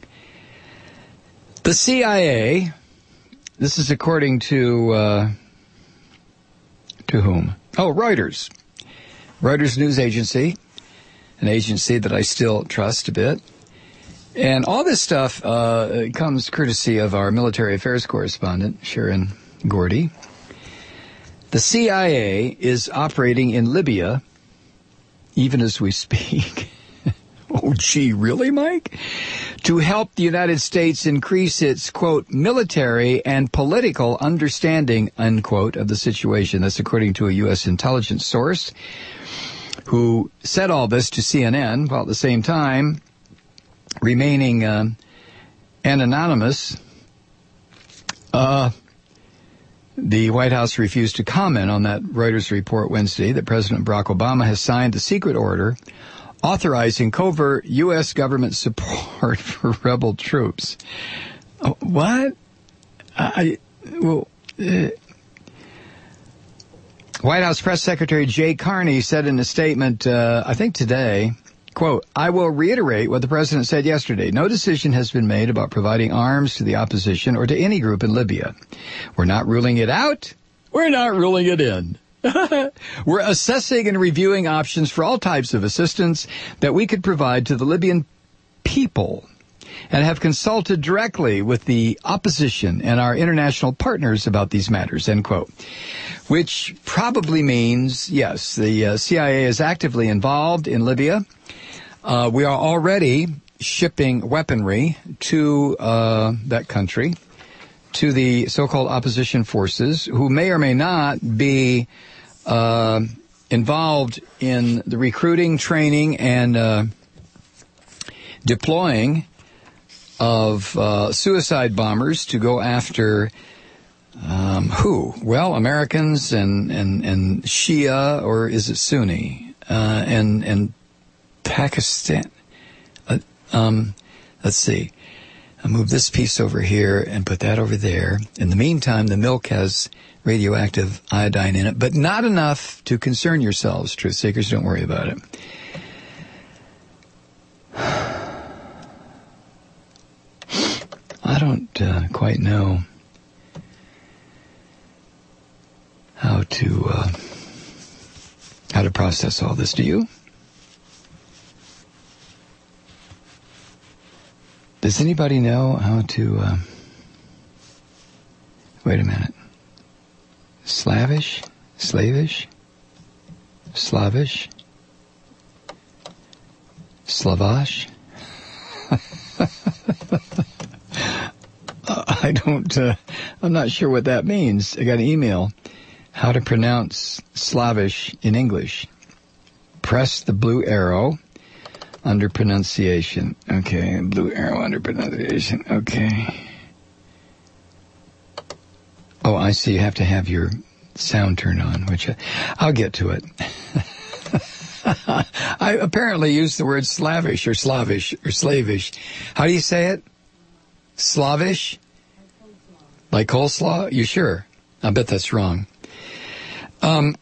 The C I A... This is according to, uh, to whom? Oh, Reuters. Reuters news agency, an agency that I still trust a bit. And all this stuff uh, comes courtesy of our military affairs correspondent, Sharon Gordy. The C I A is operating in Libya, even as we speak. Oh, gee, really, Mike? To help the United States increase its, quote, military and political understanding, unquote, of the situation. That's according to a U S intelligence source who said all this to C N N, while at the same time remaining uh, anonymous. Uh, the White House refused to comment on that Reuters report Wednesday that President Barack Obama has signed the secret order authorizing covert U S government support for rebel troops. Oh, what? I, well, uh, White House Press Secretary Jay Carney said in a statement, uh, I think today, quote, I will reiterate what the president said yesterday. No decision has been made about providing arms to the opposition or to any group in Libya. We're not ruling it out. We're not ruling it in. We're assessing and reviewing options for all types of assistance that we could provide to the Libyan people and have consulted directly with the opposition and our international partners about these matters, end quote. Which probably means, yes, the uh, C I A is actively involved in Libya. Uh, we are already shipping weaponry to uh, that country, to the so-called opposition forces, who may or may not be Uh, involved in the recruiting, training, and uh, deploying of uh, suicide bombers to go after um, who? Well, Americans and, and, and Shia, or is it Sunni? Uh, and and Pakistan. Uh, um, let's see. I'll move this piece over here and put that over there. In the meantime, the milk has radioactive iodine in it, but not enough to concern yourselves, truth seekers. Don't worry about it. I don't uh, quite know how to uh, how to process all this. Do you? Does anybody know how to? Uh, wait a minute. Slavish? Slavish? Slavish? Slavash? I don't, uh, I'm not sure what that means. I got an email. How to pronounce Slavish in English. press the blue arrow under pronunciation. Okay, blue arrow under pronunciation. Okay. Oh, I see. You have to have your sound turned on, which I, I'll get to it. I apparently used the word Slavish or Slavish or Slavish. How do you say it? Slavish? Like coleslaw? You sure? I bet that's wrong. Um,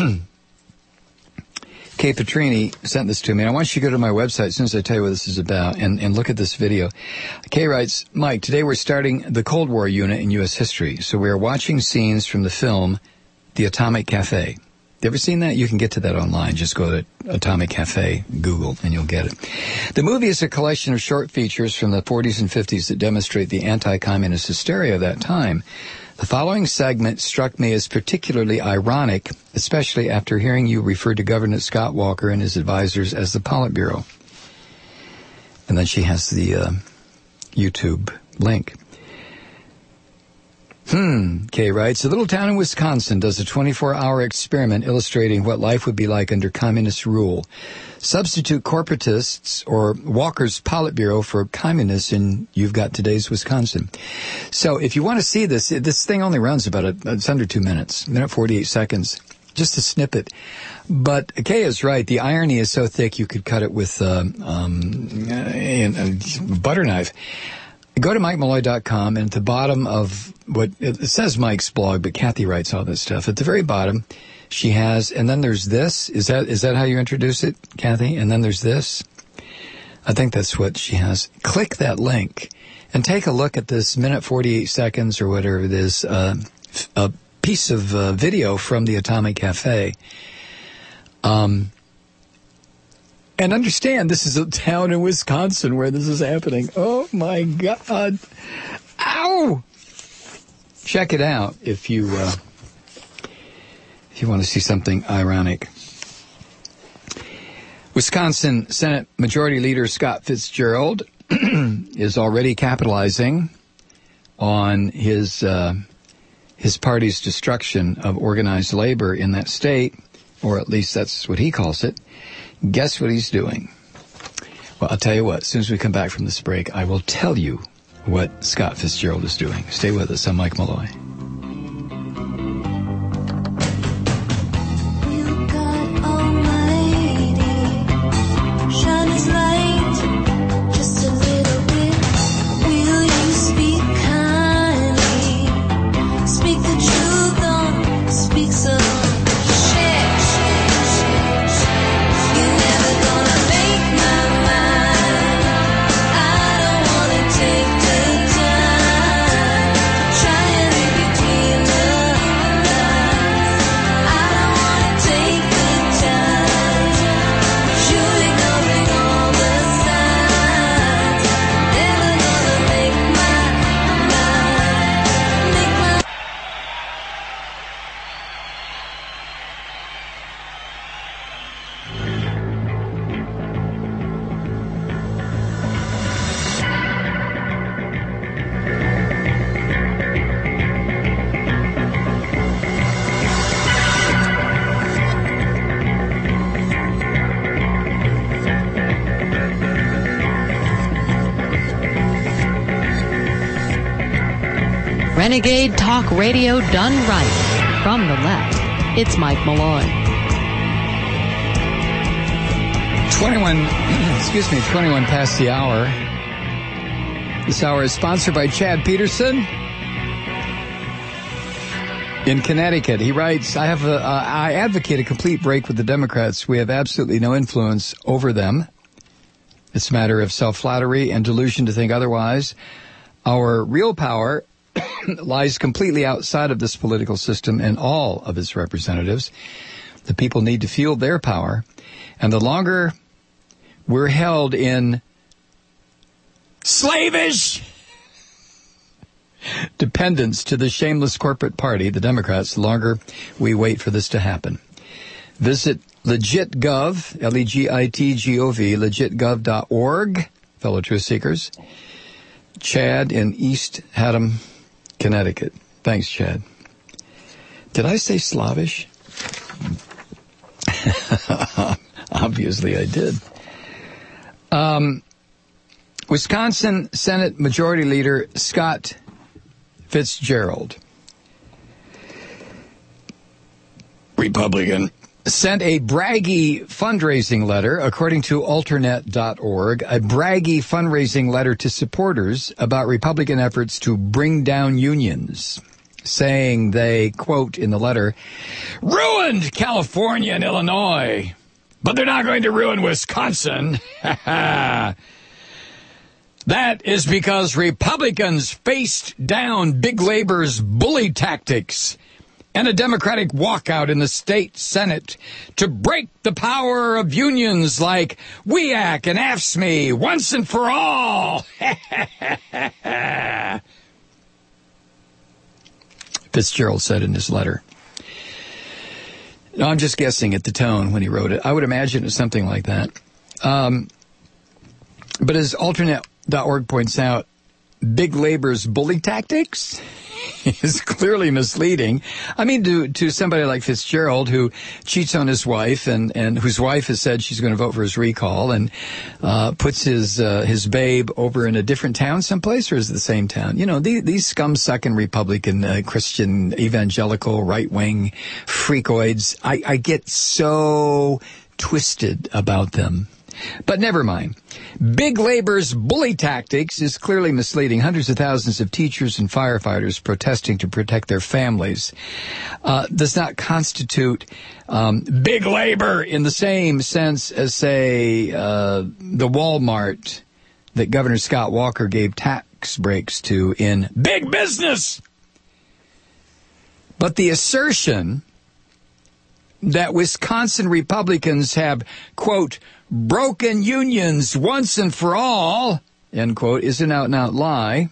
Kay Petrini sent this to me. I want you to go to my website as soon as I tell you what this is about and, and look at this video. Kay writes, Mike, today we're starting the Cold War unit in U S history. So we are watching scenes from the film The Atomic Cafe. You ever seen that? You can get to that online. Just go to Atomic Cafe, Google, and you'll get it. The movie is a collection of short features from the forties and fifties that demonstrate the anti-communist hysteria of that time. The following segment struck me as particularly ironic, especially after hearing you refer to Governor Scott Walker and his advisors as the Politburo. And then she has the uh, YouTube link. Hmm, Kay writes, a little town in Wisconsin does a twenty-four hour experiment illustrating what life would be like under communist rule. Substitute corporatists or Walker's Politburo for communists, and you've got today's Wisconsin. So if you want to see this, this thing only runs about, a, it's under two minutes, a minute forty-eight seconds, just a snippet. But Kay is right. The irony is so thick you could cut it with um, um, a, a butter knife. Go to Mike Malloy dot com, and at the bottom of what, it says Mike's blog, but Kathy writes all this stuff. At the very bottom, she has, and then there's this. Is that is that how you introduce it, Kathy? And then there's this. I think that's what she has. Click that link and take a look at this minute forty-eight seconds or whatever it is, uh, a piece of uh, video from the Atomic Cafe. Um. And understand, this is a town in Wisconsin where this is happening. Oh, my God. Ow! Check it out if you uh, if you want to see something ironic. Wisconsin Senate Majority Leader Scott Fitzgerald is already capitalizing on his uh, his party's destruction of organized labor in that state, or at least that's what he calls it. Guess what he's doing? Well, I'll tell you what. As soon as we come back from this break, I will tell you what Scott Fitzgerald is doing. Stay with us. I'm Mike Malloy. Renegade Talk Radio done right. From the left, it's Mike Malloy. twenty-one, excuse me, twenty-one past the hour. This hour is sponsored by Chad Peterson in Connecticut. He writes, I have a, uh, I advocate a complete break with the Democrats. We have absolutely no influence over them. It's a matter of self-flattery and delusion to think otherwise. Our real power lies completely outside of this political system and all of its representatives. The people need to feel their power. And the longer we're held in slavish dependence to the shameless corporate party, the Democrats, the longer we wait for this to happen. Visit LegitGov, L E G I T G O V, legit gov dot org, fellow truth seekers. Chad in East Haddam, Connecticut. Thanks, Chad. Did I say Slavish? Obviously I did. Um, Wisconsin Senate Majority Leader Scott Fitzgerald, Republican, sent a braggy fundraising letter, according to Alternet dot org, a braggy fundraising letter to supporters about Republican efforts to bring down unions, saying they, quote, in the letter, ruined California and Illinois, but they're not going to ruin Wisconsin. That is because Republicans faced down big labor's bully tactics and a Democratic walkout in the state Senate to break the power of unions like W E A C and A F S M E once and for all. Fitzgerald said in his letter. No, I'm just guessing at the tone when he wrote it. I would imagine it's something like that. Um, but as Alternet dot org points out, big labor's bully tactics is clearly misleading. I mean, to to somebody like Fitzgerald, who cheats on his wife and, and whose wife has said she's going to vote for his recall and uh, puts his uh, his babe over in a different town someplace, or is it the same town? You know, these, these scum-sucking Republican, uh, Christian, evangelical, right-wing freakoids, I, I get so twisted about them. But never mind. Big labor's bully tactics is clearly misleading. Hundreds of thousands of teachers and firefighters protesting to protect their families uh, does not constitute um, big labor in the same sense as, say, uh, the Walmart that Governor Scott Walker gave tax breaks to in big business. But the assertion that Wisconsin Republicans have, quote, broken unions once and for all, end quote, is an out-and-out lie.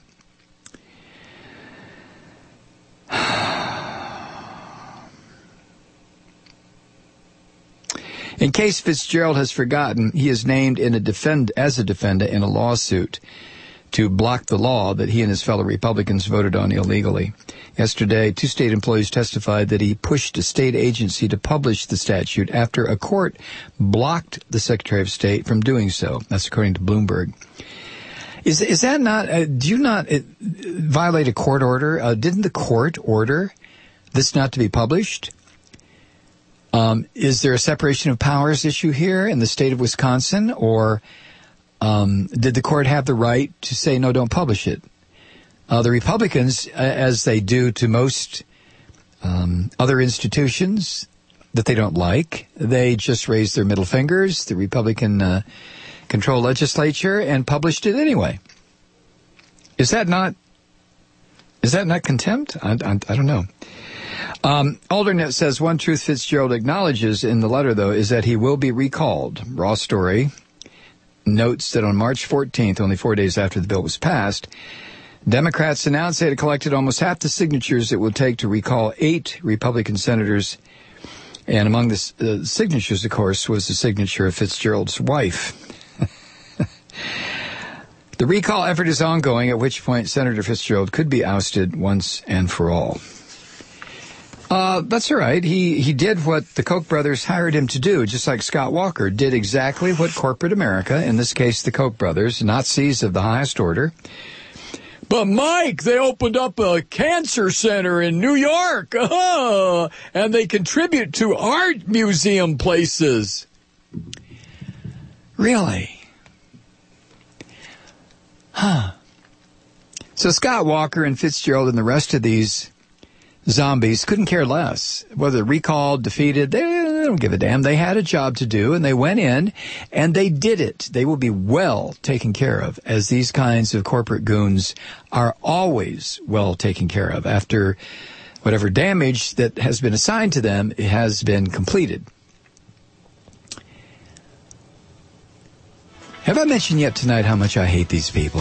In case Fitzgerald has forgotten, he is named in a defend as a defendant in a lawsuit to block the law that he and his fellow Republicans voted on illegally. Yesterday, two state employees testified that he pushed a state agency to publish the statute after a court blocked the Secretary of State from doing so. That's according to Bloomberg. Is is that not, uh, do you not uh, violate a court order? Uh, didn't the court order this not to be published? Um, is there a separation of powers issue here in the state of Wisconsin, or Um, did the court have the right to say, no, don't publish it? Uh, the Republicans, uh, as they do to most um, other institutions that they don't like, they just raised their middle fingers, the Republican-controlled uh, legislature, and published it anyway. Is that not, is that not contempt? I, I, I don't know. Um, Alternet says one truth Fitzgerald acknowledges in the letter, though, is that he will be recalled. Raw story notes that on March fourteenth, only four days after the bill was passed, Democrats announced they had collected almost half the signatures it would take to recall eight Republican senators. And among the uh, signatures, of course, was the signature of Fitzgerald's wife. The recall effort is ongoing, at which point Senator Fitzgerald could be ousted once and for all. Uh, that's all right. He, he did what the Koch brothers hired him to do, just like Scott Walker did exactly what corporate America, in this case the Koch brothers, Nazis of the highest order. But Mike, they opened up a cancer center in New York, uh-huh, and they contribute to art museum places. Really? Huh. So Scott Walker and Fitzgerald and the rest of these zombies couldn't care less whether recalled, defeated. They, they don't give a damn. They had a job to do, and they went in, and they did it. They will be well taken care of, as these kinds of corporate goons are always well taken care of after whatever damage that has been assigned to them has been completed. Have I mentioned yet tonight how much I hate these people?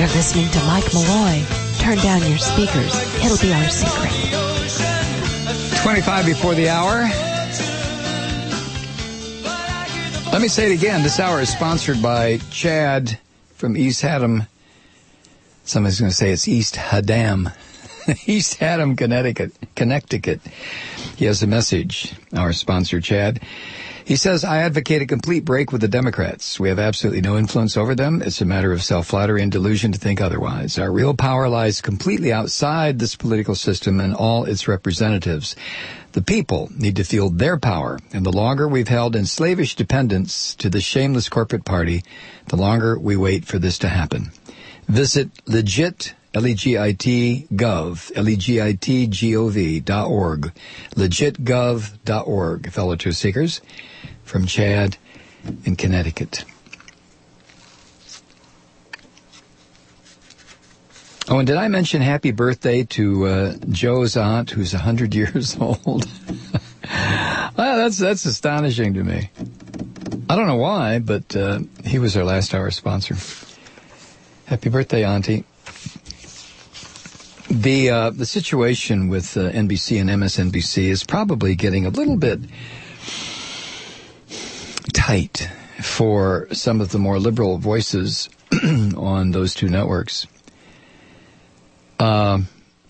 You're listening to Mike Malloy. Turn down your speakers. It'll be our secret. twenty-five before the hour. Let me say it again. This hour is sponsored by Chad from East Haddam. Somebody's going to say it's East Haddam. East Haddam, Connecticut. Connecticut. He has a message, our sponsor, Chad. He says, I advocate a complete break with the Democrats. We have absolutely no influence over them. It's a matter of self-flattery and delusion to think otherwise. Our real power lies completely outside this political system and all its representatives. The people need to feel their power, and the longer we've held in slavish dependence to the shameless corporate party, the longer we wait for this to happen. Visit legit, L E G I T, gov, L E G I T, G O V, dot org, legit gov dot org, fellow truth seekers, from Chad in Connecticut. Oh, and did I mention happy birthday to uh, Joe's aunt, who's one hundred years old? Well, that's that's astonishing to me. I don't know why, but uh, he was our last hour sponsor. Happy birthday, Auntie. The uh, the situation with uh, N B C and M S N B C is probably getting a little bit tight for some of the more liberal voices on those two networks. Uh,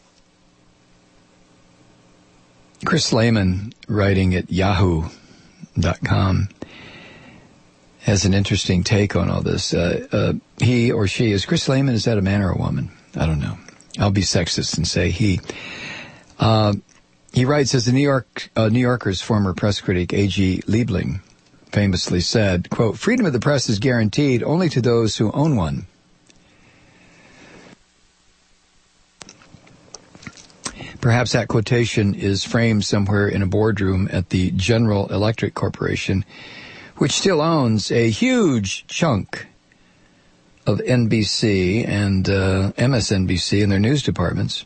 Chris Lehman, writing at yahoo dot com, has an interesting take on all this. Uh, uh, he or she, is Chris Lehman, is that a man or a woman? I don't know. I'll be sexist and say he. Uh, he writes, as the New York uh, New Yorker's former press critic A G Liebling famously said, quote, freedom of the press is guaranteed only to those who own one. Perhaps that quotation is framed somewhere in a boardroom at the General Electric Corporation, which still owns a huge chunk of N B C and uh, M S N B C and their news departments.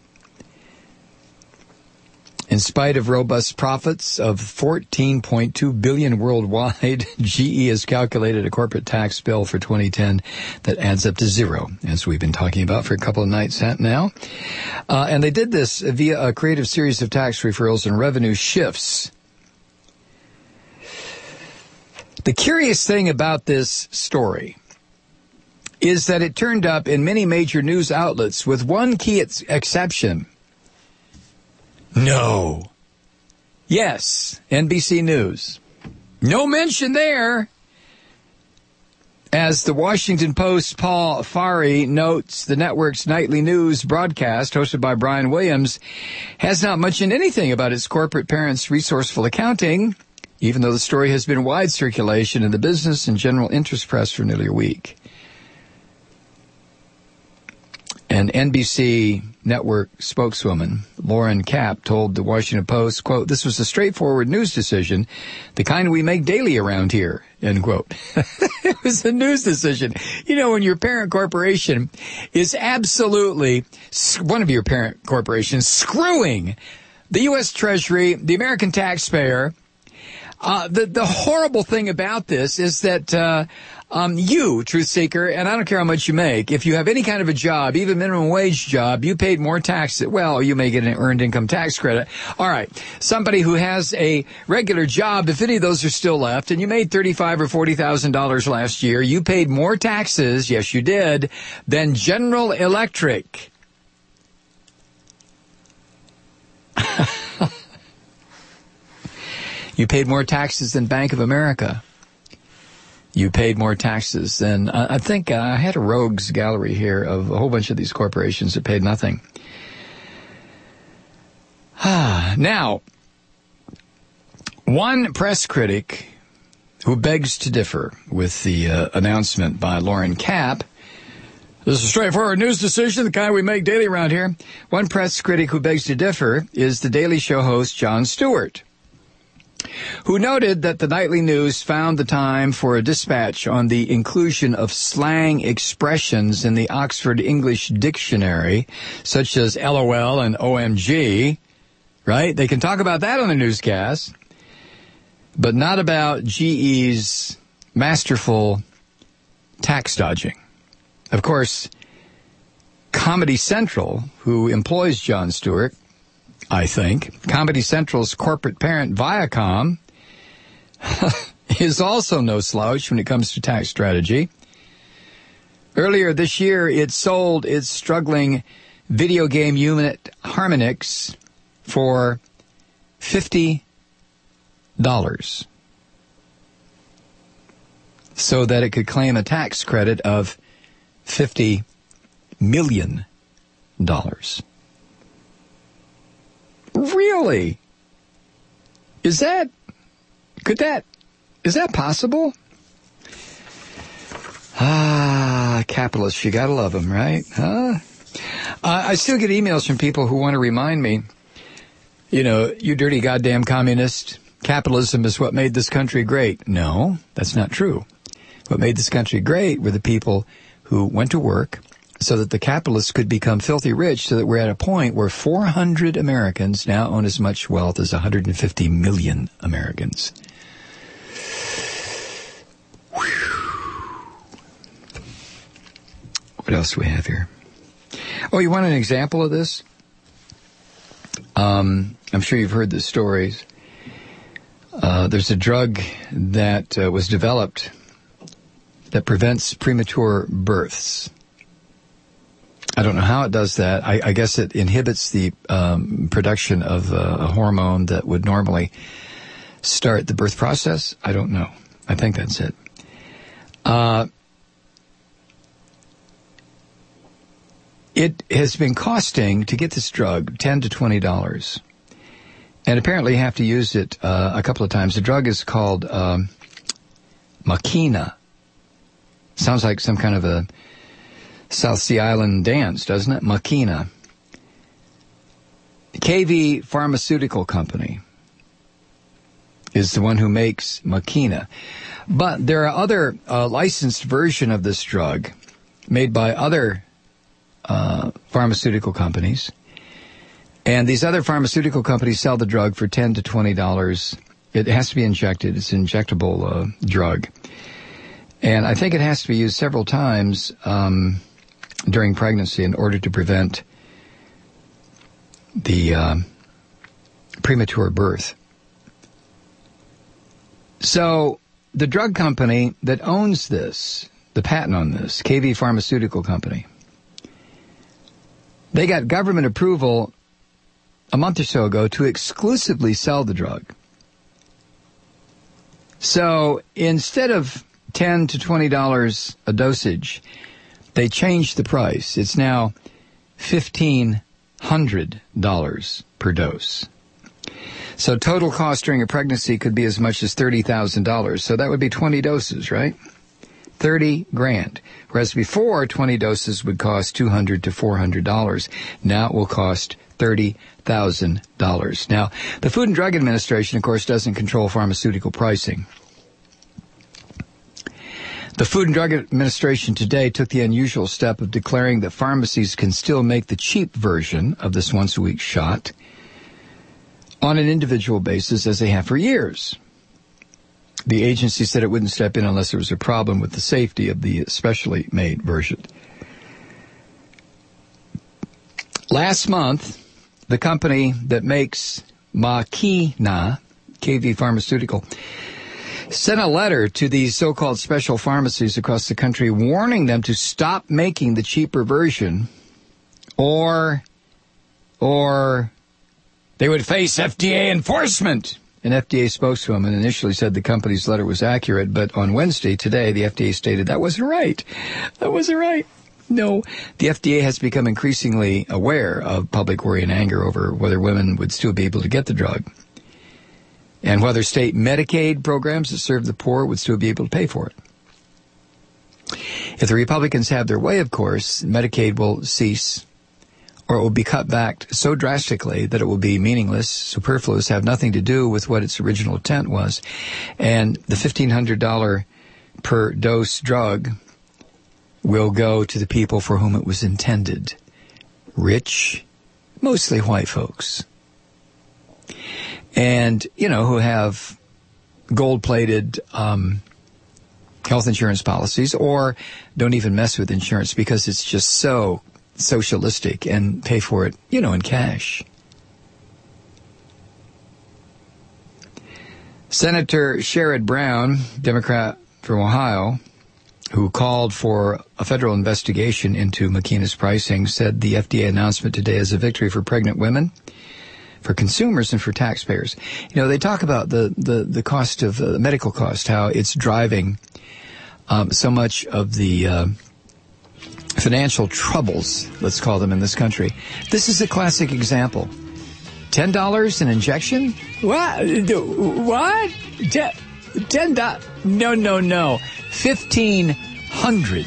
In spite of robust profits of fourteen point two billion dollars worldwide, G E has calculated a corporate tax bill for twenty ten that adds up to zero, as we've been talking about for a couple of nights now. Uh, and they did this via a creative series of tax referrals and revenue shifts. The curious thing about this story is that it turned up in many major news outlets with one key ex- exception. No. Yes, N B C News. No mention there. As the Washington Post's Paul Fari notes, the network's nightly news broadcast, hosted by Brian Williams, has not mentioned anything about its corporate parent's resourceful accounting, even though the story has been wide circulation in the business and general interest press for nearly a week. An N B C network spokeswoman, Lauren Kapp, told the Washington Post, quote, this was a straightforward news decision, the kind we make daily around here, end quote. It was a news decision. You know, when your parent corporation is absolutely, one of your parent corporations, screwing the U S Treasury, the American taxpayer. Uh, the, the horrible thing about this is that, uh, um, you, truth seeker, and I don't care how much you make, if you have any kind of a job, even minimum wage job, you paid more taxes. Well, you may get an earned income tax credit. All right. Somebody who has a regular job, if any of those are still left, and you made thirty-five thousand dollars or forty thousand dollars last year, you paid more taxes, yes, you did, than General Electric. You paid more taxes than Bank of America. You paid more taxes than, uh, I think uh, I had a rogues gallery here of a whole bunch of these corporations that paid nothing. Now, one press critic who begs to differ with the uh, announcement by Lauren Kapp, this is a straightforward news decision, the kind we make daily around here. One press critic who begs to differ is the Daily Show host Jon Stewart, who noted that the nightly news found the time for a dispatch on the inclusion of slang expressions in the Oxford English Dictionary, such as L O L and O M G, right? They can talk about that on the newscast, but not about G E's masterful tax dodging. Of course, Comedy Central, who employs Jon Stewart, I think, Comedy Central's corporate parent, Viacom, is also no slouch when it comes to tax strategy. Earlier this year, it sold its struggling video game unit, Harmonix, for fifty dollars so that it could claim a tax credit of fifty million dollars. Really? Is that, could that, is that possible? Ah, capitalists, you gotta love them, right? Huh? Uh, I still get emails from people who want to remind me, you know, you dirty goddamn communist, capitalism is what made this country great. No, that's not true. What made this country great were the people who went to work so that the capitalists could become filthy rich, so that we're at a point where four hundred Americans now own as much wealth as one hundred fifty million Americans. What else do we have here? Oh, you want an example of this? Um, I'm sure you've heard the stories. Uh, there's a drug that uh, was developed that prevents premature births. I don't know how it does that. I, I guess it inhibits the um, production of uh, a hormone that would normally start the birth process. I don't know. I think that's it. Uh, it has been costing, to get this drug, ten to twenty dollars. And apparently you have to use it uh, a couple of times. The drug is called um, Makena. Sounds like some kind of a South Sea Island dance, doesn't it? Makena. K V Pharmaceutical Company is the one who makes Makena. But there are other uh, licensed versions of this drug made by other uh, pharmaceutical companies. And these other pharmaceutical companies sell the drug for ten to twenty dollars. It has to be injected. It's an injectable uh, drug. And I think it has to be used several times um, during pregnancy in order to prevent the uh, premature birth. So the drug company that owns this, the patent on this, K V Pharmaceutical Company, they got government approval a month or so ago to exclusively sell the drug. So instead of ten to twenty dollars a dosage, they changed the price. It's now fifteen hundred dollars per dose. So total cost during a pregnancy could be as much as thirty thousand dollars. So that would be twenty doses, right? thirty grand. Whereas before, twenty doses would cost two hundred to four hundred dollars. Now it will cost thirty thousand dollars. Now, the Food and Drug Administration, of course, doesn't control pharmaceutical pricing. The Food and Drug Administration today took the unusual step of declaring that pharmacies can still make the cheap version of this once-a-week shot on an individual basis, as they have for years. The agency said it wouldn't step in unless there was a problem with the safety of the specially made version. Last month, the company that makes Makena, K V Pharmaceutical, sent a letter to these so-called special pharmacies across the country warning them to stop making the cheaper version or, or they would face F D A enforcement. An F D A spokeswoman initially said the company's letter was accurate, but on Wednesday, today, the F D A stated that wasn't right. That wasn't right. No, the F D A has become increasingly aware of public worry and anger over whether women would still be able to get the drug, and whether state Medicaid programs that serve the poor would still be able to pay for it. If the Republicans have their way, of course, Medicaid will cease, or it will be cut back so drastically that it will be meaningless, superfluous, have nothing to do with what its original intent was. And the fifteen hundred dollars per dose drug will go to the people for whom it was intended. Rich, mostly white folks. And, you know, who have gold-plated um, health insurance policies, or don't even mess with insurance because it's just so socialistic and pay for it, you know, in cash. Senator Sherrod Brown, Democrat from Ohio, who called for a federal investigation into Makinas pricing, said the F D A announcement today is a victory for pregnant women, for consumers, and for taxpayers. You know, they talk about the, the, the cost of uh, medical cost, how it's driving um, so much of the uh, financial troubles, let's call them, in this country. This is a classic example. Ten dollars an injection? What? What? Ten, ten dollars? No, no, no. Fifteen hundred.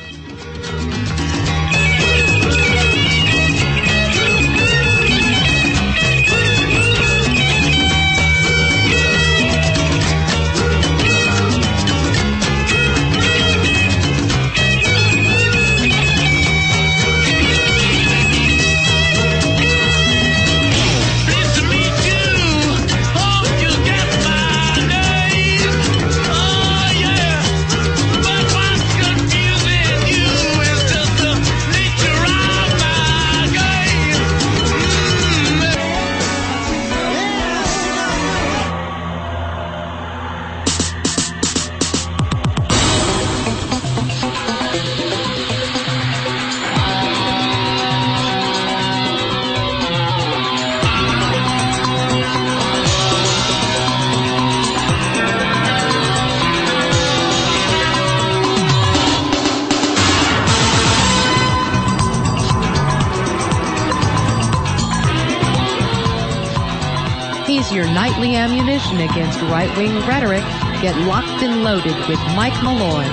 Your nightly ammunition against right-wing rhetoric. Get locked and loaded with Mike Malloy.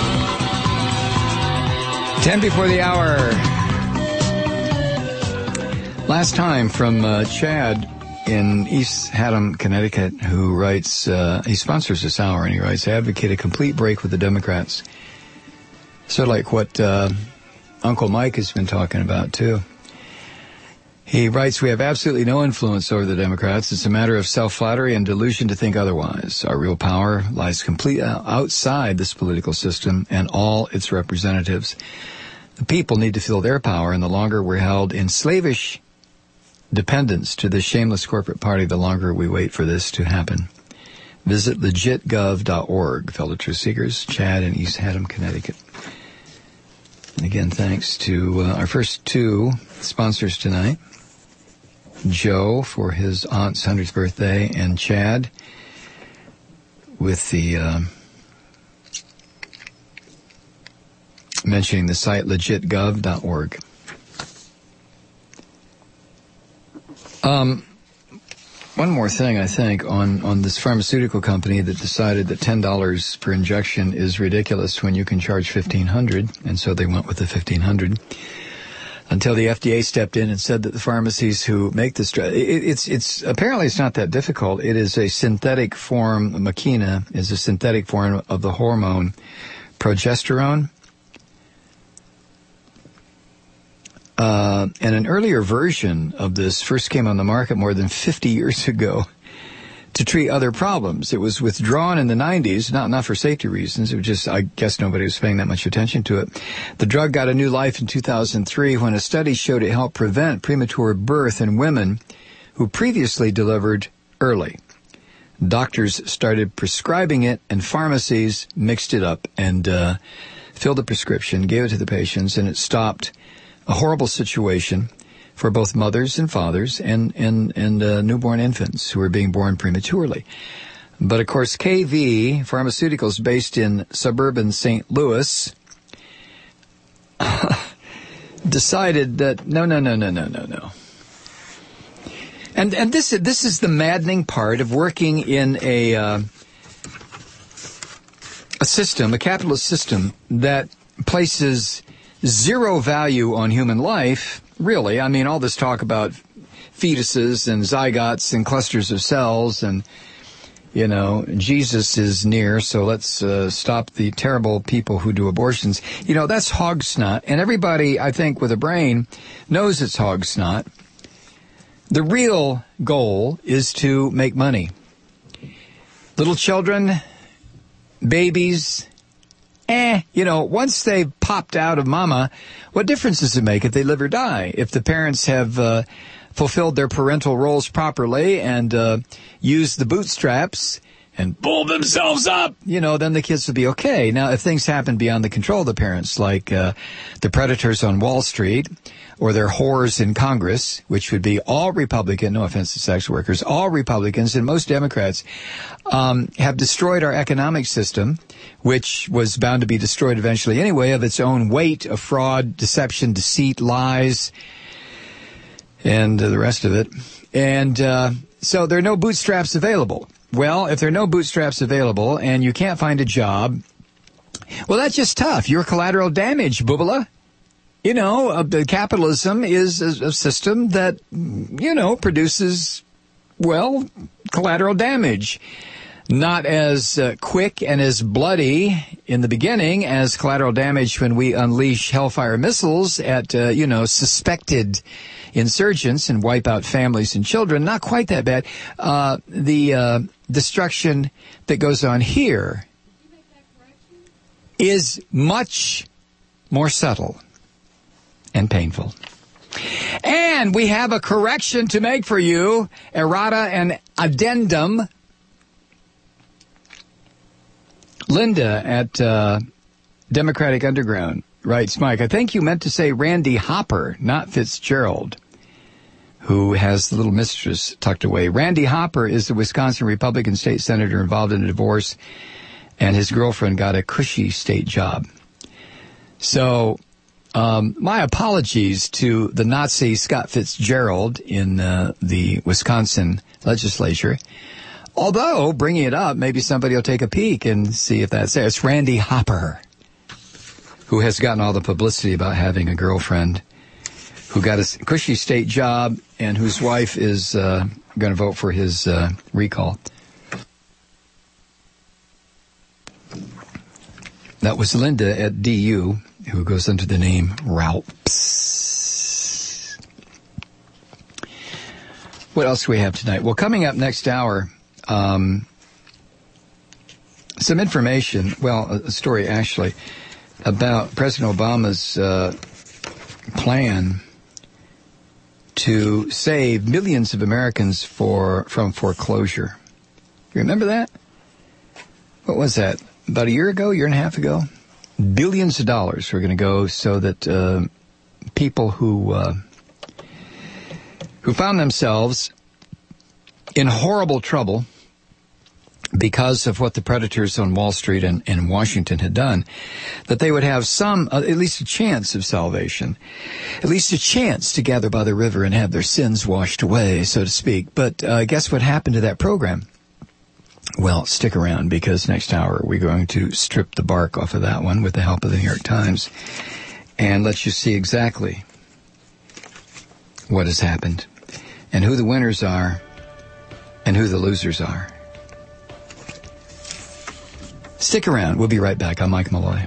Ten before the hour. Last time from uh, Chad in East Haddam, Connecticut, who writes, uh, he sponsors this hour, and he writes, advocate a complete break with the Democrats. Sort of like what uh, Uncle Mike has been talking about, too. He writes, we have absolutely no influence over the Democrats. It's a matter of self-flattery and delusion to think otherwise. Our real power lies completely outside this political system and all its representatives. The people need to feel their power, and the longer we're held in slavish dependence to this shameless corporate party, the longer we wait for this to happen. Visit legit gov dot org, fellow truth seekers. Chad in East Haddam, Connecticut. And again, thanks to uh, our first two sponsors tonight. Joe for his aunt's hundredth birthday, and Chad with the uh, mentioning the site legit gov dot org. Um, one more thing, I think, on, on this pharmaceutical company that decided that ten dollars per injection is ridiculous when you can charge fifteen hundred dollars, and so they went with the fifteen hundred dollars. Until the F D A stepped in and said that the pharmacies who make this drug, it, it's, it's, apparently it's not that difficult. It is a synthetic form, Makina is a synthetic form of the hormone progesterone. Uh, and an earlier version of this first came on the market more than fifty years ago to treat other problems. It was withdrawn in the nineties, not, not for safety reasons. It was just, I guess nobody was paying that much attention to it. The drug got a new life in two thousand three when a study showed it helped prevent premature birth in women who previously delivered early. Doctors started prescribing it, and pharmacies mixed it up and uh, filled a prescription, gave it to the patients, and it stopped a horrible situation for both mothers and fathers and, and, and uh, newborn infants who are being born prematurely. But, of course, K V Pharmaceuticals, based in suburban Saint Louis, decided that no, no, no, no, no, no, no. And and this this is the maddening part of working in a uh, a system, a capitalist system that places zero value on human life. Really, I mean, all this talk about fetuses and zygotes and clusters of cells and, you know, Jesus is near, so let's uh, stop the terrible people who do abortions. You know, that's hog snot, and everybody, I think, with a brain knows it's hog snot. The real goal is to make money. Little children, babies, eh, you know, once they've popped out of mama, what difference does it make if they live or die? If the parents have uh, fulfilled their parental roles properly and uh, used the bootstraps and pulled themselves up, you know, then the kids will be okay. Now, if things happen beyond the control of the parents, like uh, the predators on Wall Street or their whores in Congress, which would be all Republican, no offense to sex workers, all Republicans and most Democrats, um, have destroyed our economic system, which was bound to be destroyed eventually anyway, of its own weight of fraud, deception, deceit, lies, and uh, the rest of it. And uh, so there are no bootstraps available. Well, if there are no bootstraps available and you can't find a job, well, that's just tough. You're collateral damage, boobala. You know, uh, capitalism is a, a system that, you know, produces, well, collateral damage. Not as uh, quick and as bloody in the beginning as collateral damage when we unleash Hellfire missiles at, uh, you know, suspected insurgents and wipe out families and children. Not quite that bad. Uh, the uh, destruction that goes on here is much more subtle and painful. And we have a correction to make for you, errata and addendum. Linda at uh, Democratic Underground writes, Mike, I think you meant to say Randy Hopper, not Fitzgerald, who has the little mistress tucked away. Randy Hopper is the Wisconsin Republican state senator involved in a divorce, and his girlfriend got a cushy state job. So um, my apologies to the Nazi Scott Fitzgerald in uh, the Wisconsin legislature. Although, bringing it up, maybe somebody will take a peek and see if that's there. It's Randy Hopper, who has gotten all the publicity about having a girlfriend who got a cushy state job and whose wife is uh, going to vote for his uh, recall. That was Linda at D U, who goes under the name Ralphs. What else do we have tonight? Well, coming up next hour, um, some information, well, a story actually, about President Obama's uh, plan to save millions of Americans for from foreclosure. You remember that? What was that? About a year ago, year and a half ago? Billions of dollars were going to go so that uh, people who uh, who found themselves in horrible trouble because of what the predators on Wall Street and, and Washington had done, that they would have some, uh, at least a chance of salvation, at least a chance to gather by the river and have their sins washed away, so to speak. But uh, guess what happened to that program? Well, stick around, because next hour we're going to strip the bark off of that one with the help of the New York Times and let you see exactly what has happened and who the winners are and who the losers are. Stick around. We'll be right back. I'm Mike Malloy.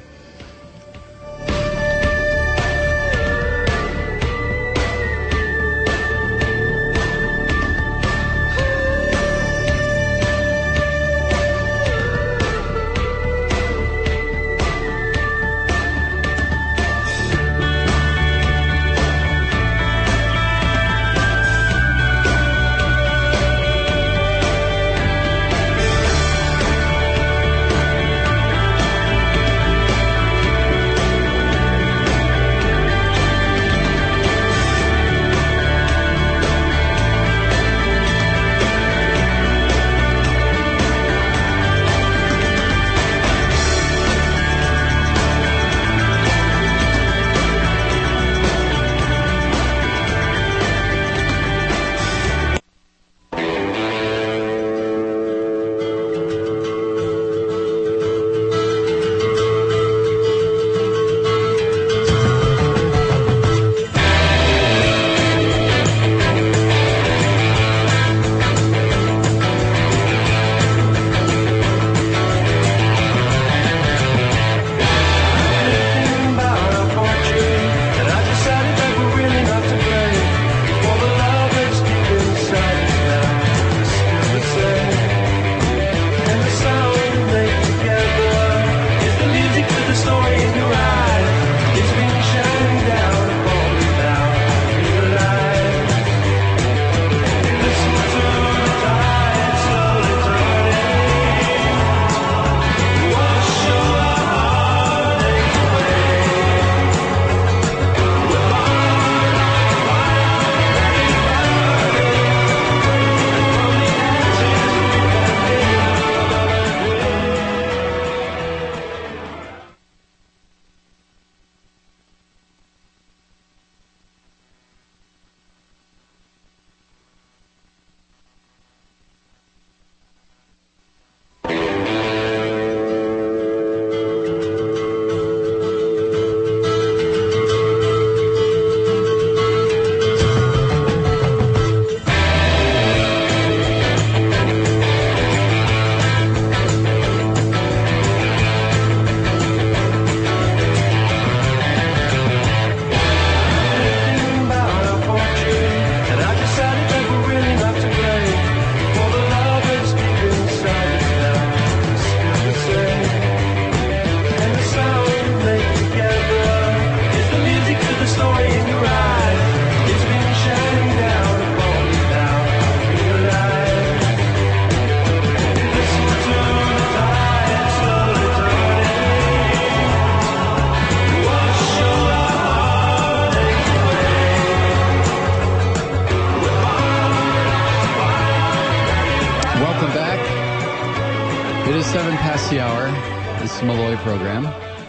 the hour. This is the Malloy program.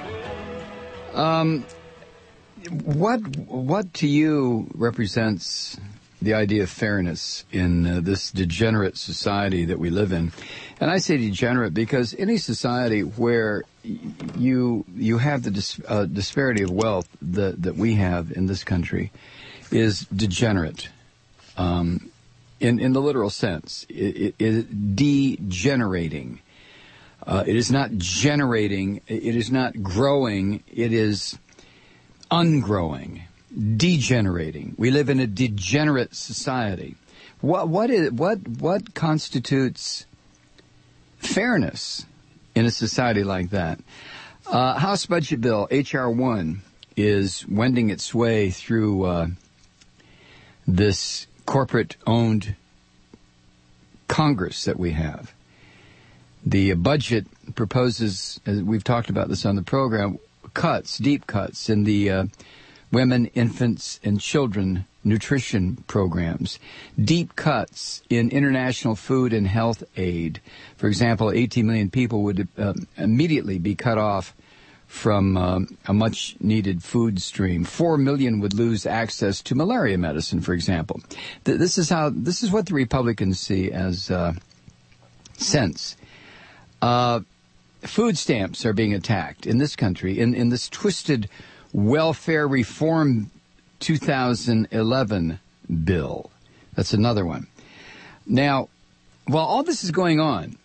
Um, what what to you represents the idea of fairness in uh, this degenerate society that we live in? And I say degenerate because any society where y- you you have the dis- uh, disparity of wealth that that we have in this country is degenerate. Um, in in the literal sense, it, it is degenerating. Uh, it is not generating. It is not growing. It is ungrowing, degenerating. We live in a degenerate society. What what is what what constitutes fairness in a society like that? Uh, House Budget Bill H R one is wending its way through uh, this corporate-owned Congress that we have. The budget proposes, as we've talked about this on the program, cuts, deep cuts in the uh, women, infants, and children nutrition programs, deep cuts in international food and health aid. For example, eighteen million people would uh, immediately be cut off from um, a much-needed food stream. Four million would lose access to malaria medicine, for example. Th- this is how. This is what the Republicans see as uh, sense. Uh, food stamps are being attacked in this country, in, in this twisted welfare reform two thousand eleven bill. That's another one. Now, while all this is going on,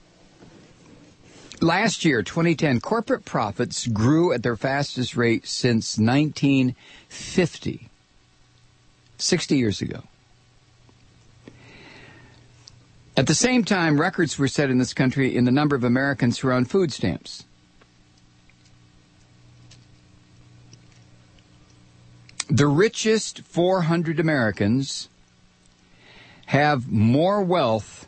last year, twenty ten, corporate profits grew at their fastest rate since nineteen fifty, sixty years ago. At the same time, records were set in this country in the number of Americans who are on food stamps. The richest four hundred Americans have more wealth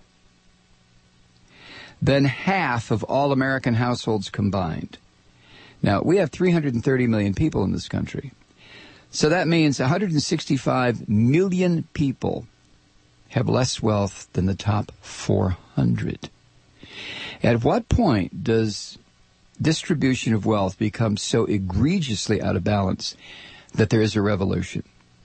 than half of all American households combined. Now, we have three hundred thirty million people in this country. So that means one hundred sixty-five million people have less wealth than the top four hundred. At what point does distribution of wealth become so egregiously out of balance that there is a revolution?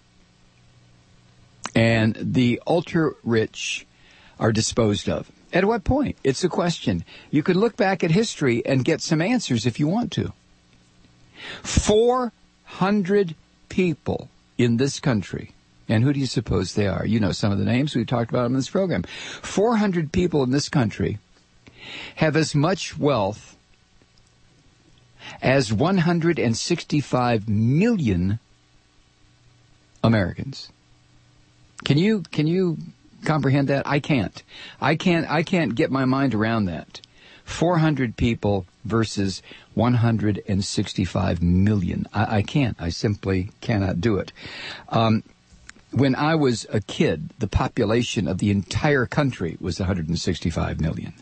And the ultra-rich are disposed of. At what point? It's a question. You could look back at history and get some answers if you want to. four hundred people in this country. And who do you suppose they are? You know some of the names. We talked about them in this program. four hundred people in this country have as much wealth as one hundred sixty-five million Americans. Can you can you comprehend that? I can't. I can't I can't get my mind around that. four hundred people versus one hundred sixty-five million. I, I can't. I simply cannot do it. Um, when I was a kid, the population of the entire country was one hundred sixty-five million.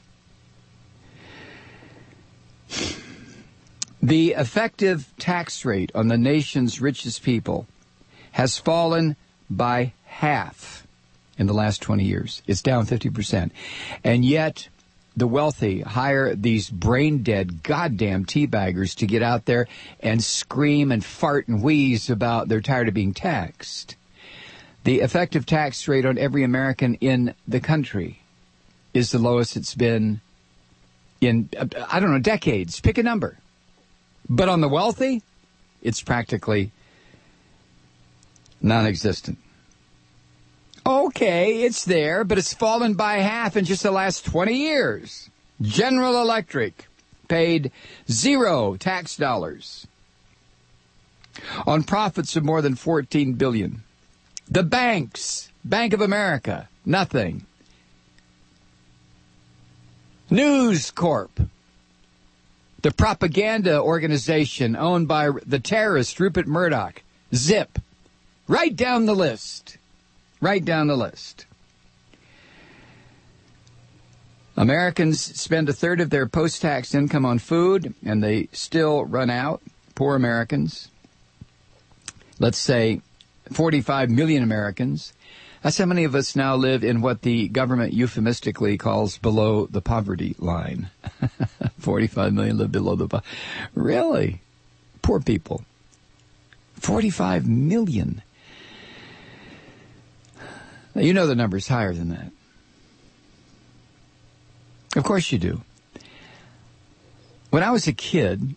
The effective tax rate on the nation's richest people has fallen by half in the last twenty years. It's down fifty percent. And yet, the wealthy hire these brain-dead goddamn teabaggers to get out there and scream and fart and wheeze about they're tired of being taxed. The effective tax rate on every American in the country is the lowest it's been in, I don't know, decades. Pick a number. But on the wealthy, it's practically non-existent. Okay, it's there, but it's fallen by half in just the last twenty years. General Electric paid zero tax dollars on profits of more than fourteen billion dollars. The banks, Bank of America, nothing. News Corp, the propaganda organization owned by the terrorist Rupert Murdoch, zip. Right down the list. Right down the list. Americans spend a third of their post-tax income on food, and they still run out. Poor Americans. Let's say forty-five million Americans. That's how many of us now live in what the government euphemistically calls below the poverty line. forty-five million live below the poverty. Really? Poor people. forty-five million. Now, you know the number's higher than that. Of course you do. When I was a kid,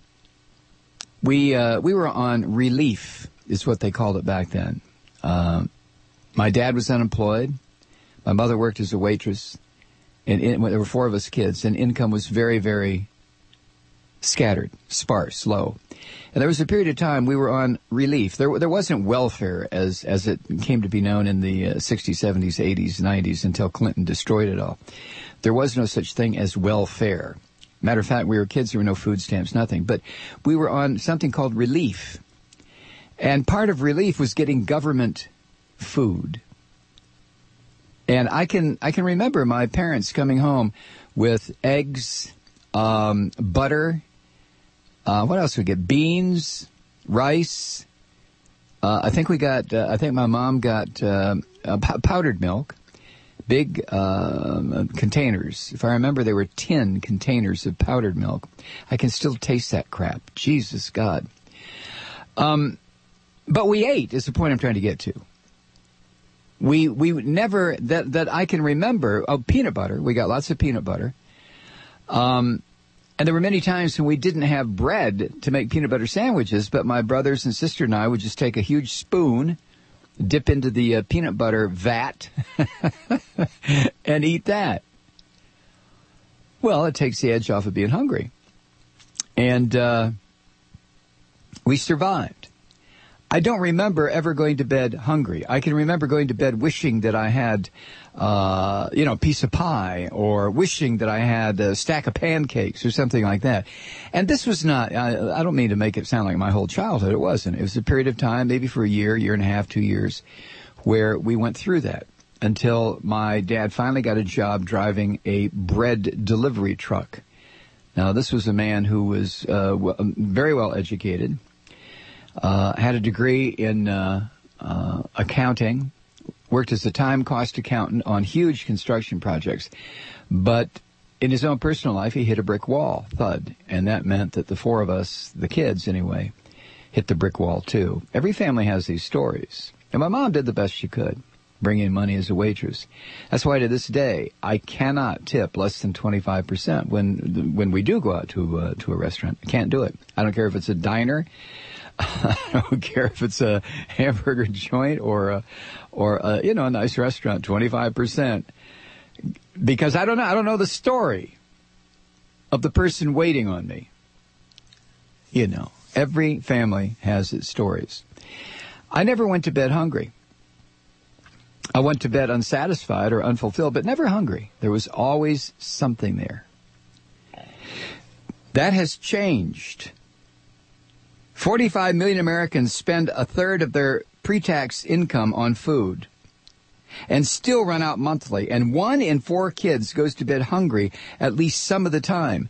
we uh, we were on relief, is what they called it back then. Uh, my dad was unemployed. My mother worked as a waitress. And in, there were four of us kids, and income was very, very scattered, sparse, low. And there was a period of time we were on relief. There there wasn't welfare as as it came to be known in the uh, sixties, seventies, eighties, nineties until Clinton destroyed it all. There was no such thing as welfare. Matter of fact, we were kids, there were no food stamps, nothing. But we were on something called relief. And part of relief was getting government food. And I can I can remember my parents coming home with eggs, um, butter, uh, what else we get? Beans, rice. Uh, I think we got, uh, I think my mom got uh, uh, p- powdered milk, big uh, containers. If I remember, there were tin containers of powdered milk. I can still taste that crap. Jesus God. Um, but we ate, is the point I'm trying to get to. We we never, that that I can remember, oh, peanut butter. We got lots of peanut butter. Um, and there were many times when we didn't have bread to make peanut butter sandwiches, but my brothers and sister and I would just take a huge spoon, dip into the uh, peanut butter vat, and eat that. Well, it takes the edge off of being hungry. And uh, we survived. I don't remember ever going to bed hungry. I can remember going to bed wishing that I had, uh, you know, a piece of pie, or wishing that I had a stack of pancakes or something like that. And this was not, I, I don't mean to make it sound like my whole childhood. It wasn't. It was a period of time, maybe for a year, year and a half, two years, where we went through that until my dad finally got a job driving a bread delivery truck. Now, this was a man who was uh, w- very well educated. Uh, had a degree in uh, uh, accounting, worked as a time cost accountant on huge construction projects. But in his own personal life, he hit a brick wall, thud. And that meant that the four of us, the kids anyway, hit the brick wall too. Every family has these stories. And my mom did the best she could, bringing in money as a waitress. That's why to this day, I cannot tip less than twenty-five percent when when we do go out to, uh, to a restaurant. I can't do it. I don't care if it's a diner. I don't care if it's a hamburger joint or a, or a, you know, a nice restaurant, twenty-five percent. Because I don't know, I don't know the story of the person waiting on me. You know, every family has its stories. I never went to bed hungry. I went to bed unsatisfied or unfulfilled, but never hungry. There was always something there. That has changed. forty-five million Americans spend a third of their pre-tax income on food and still run out monthly. And one in four kids goes to bed hungry at least some of the time.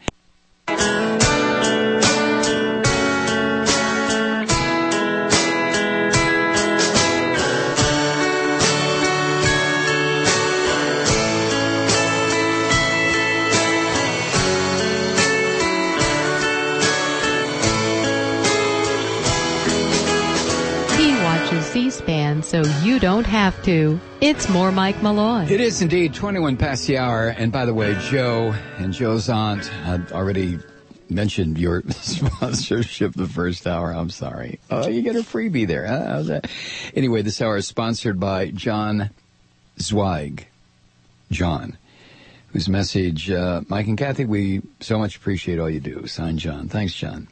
C-SPAN so you don't have to. It's more Mike Malloy. It is indeed twenty-one past the hour. And by the way, Joe and Joe's aunt had already mentioned your sponsorship the first hour. I'm sorry. Oh, you get a freebie there. Huh? How's that? Anyway, this hour is sponsored by John Zweig. John, whose message, uh, Mike and Kathy, we so much appreciate all you do. Signed, John. Thanks, John.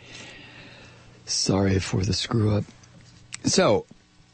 Sorry for the screw up. So,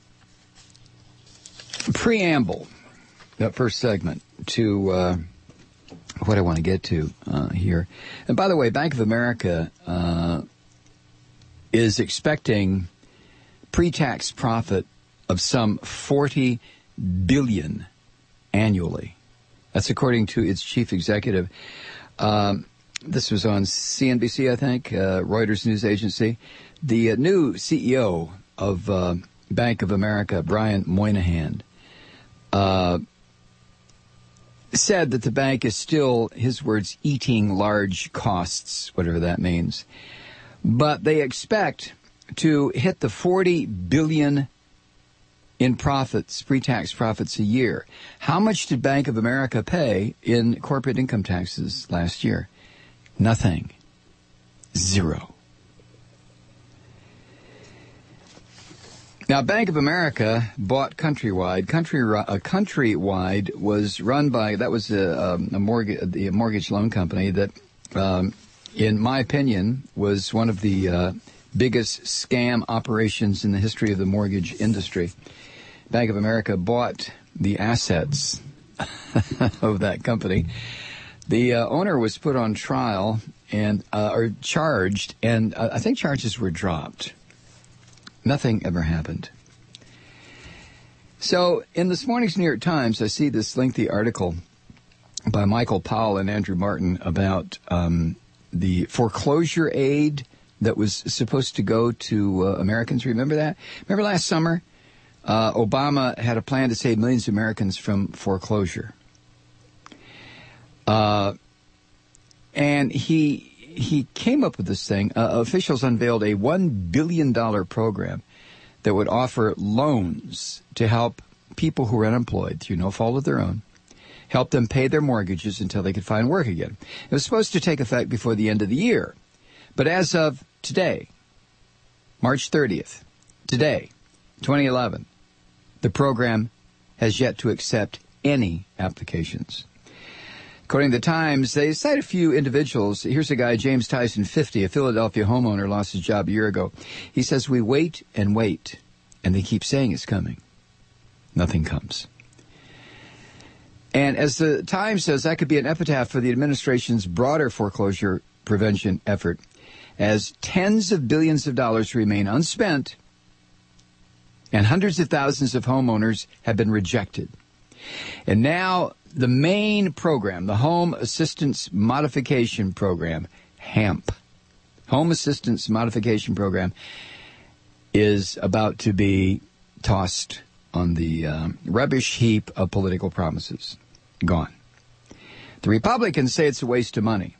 preamble, that first segment, to uh, what I want to get to uh, here. And by the way, Bank of America uh, is expecting pre-tax profit of some forty billion dollars annually. That's according to its chief executive. Um, this was on C N B C, I think, uh, Reuters news agency. The uh, new C E O of uh, Bank of America, Brian Moynihan, uh, said that the bank is still, his words, eating large costs, whatever that means. But they expect to hit the forty billion dollars in profits, pre-tax profits a year. How much did Bank of America pay in corporate income taxes last year? Nothing. Zero. Now, Bank of America bought Countrywide. Country, uh, Countrywide was run by, that was a, a, mortgage, a mortgage loan company that, um, in my opinion, was one of the uh, biggest scam operations in the history of the mortgage industry. Bank of America bought the assets of that company. The uh, owner was put on trial and uh, or charged, and uh, I think charges were dropped. Nothing ever happened. So in this morning's New York Times, I see this lengthy article by Michael Powell and Andrew Martin about um, the foreclosure aid that was supposed to go to uh, Americans. Remember that? Remember last summer? Uh, Obama had a plan to save millions of Americans from foreclosure. Uh, and he he came up with this thing. Uh, officials unveiled a one billion dollars program that would offer loans to help people who are unemployed through no fault of their own, help them pay their mortgages until they could find work again. It was supposed to take effect before the end of the year. But as of today, March thirtieth, today, twenty eleven, the program has yet to accept any applications. According to the Times, they cite a few individuals. Here's a guy, James Tyson, fifty, a Philadelphia homeowner, lost his job a year ago. He says, we wait and wait, and they keep saying it's coming. Nothing comes. And as the Times says, that could be an epitaph for the administration's broader foreclosure prevention effort, as tens of billions of dollars remain unspent and hundreds of thousands of homeowners have been rejected. And now the main program, the Home Assistance Modification Program, HAMP, Home Assistance Modification Program, is about to be tossed on the um, rubbish heap of political promises. Gone. The Republicans say it's a waste of money.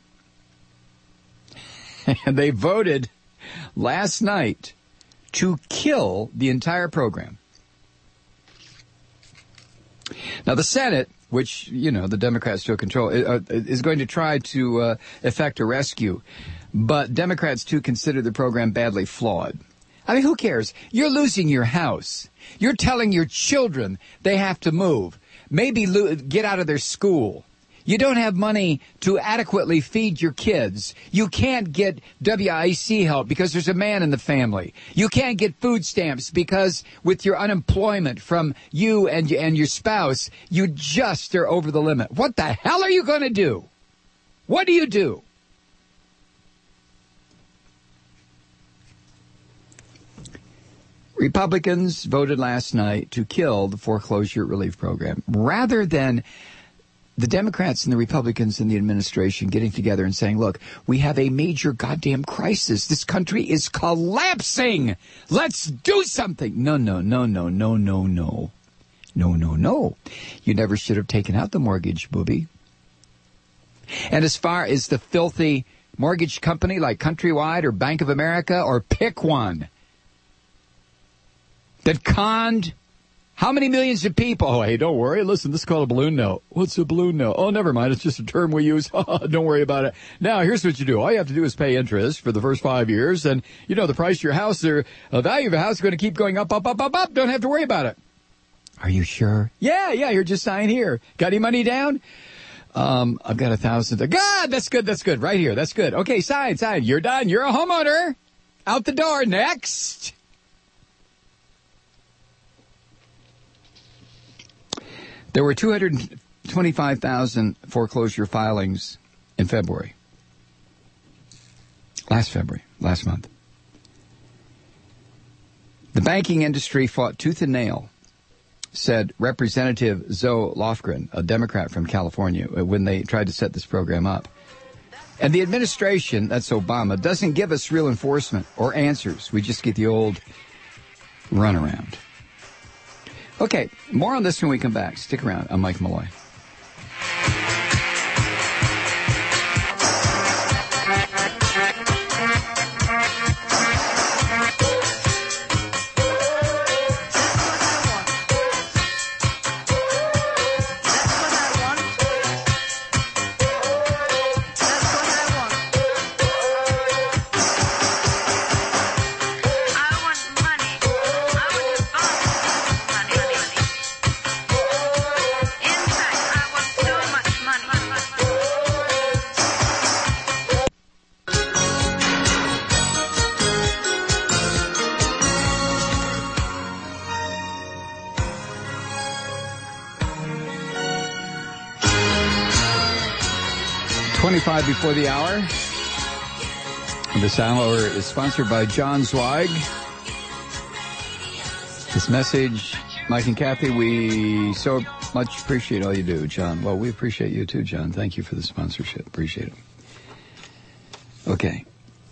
And they voted last night to kill the entire program. Now, the Senate, which, you know, the Democrats still control, uh, is going to try to uh, effect a rescue. But Democrats, too, consider the program badly flawed. I mean, who cares? You're losing your house. You're telling your children they have to move. Maybe lo- get out of their school. You don't have money to adequately feed your kids. You can't get W I C help because there's a man in the family. You can't get food stamps because with your unemployment from you and, and your spouse, you just are over the limit. What the hell are you going to do? What do you do? Republicans voted last night to kill the foreclosure relief program rather than the Democrats and the Republicans in the administration getting together and saying, look, we have a major goddamn crisis. This country is collapsing. Let's do something. No, no, no, no, no, no, no. No, no, no. You never should have taken out the mortgage, booby. And as far as the filthy mortgage company like Countrywide or Bank of America, or pick one, that conned how many millions of people? Oh, hey, don't worry. Listen, this is called a balloon note. What's a balloon note? Oh, never mind. It's just a term we use. Don't worry about it. Now, here's what you do. All you have to do is pay interest for the first five years. And, you know, the price of your house or the value of your house is going to keep going up, up, up, up, up. Don't have to worry about it. Are you sure? Yeah, yeah. You're just sign here. Got any money down? Um, I've got a thousand. God, that's good. That's good. Right here. That's good. Okay, sign, sign. You're done. You're a homeowner. Out the door. Next. There were two hundred twenty-five thousand foreclosure filings in February. Last February, last month. The banking industry fought tooth and nail, said Representative Zoe Lofgren, a Democrat from California, when they tried to set this program up. And the administration, that's Obama, doesn't give us real enforcement or answers. We just get the old runaround. Okay, more on this when we come back. Stick around. I'm Mike Malloy. twenty-five before the hour. This hour is sponsored by John Zweig. This message, Mike and Kathy, we so much appreciate all you do, John. Well, we appreciate you too, John. Thank you for the sponsorship. Appreciate it. Okay.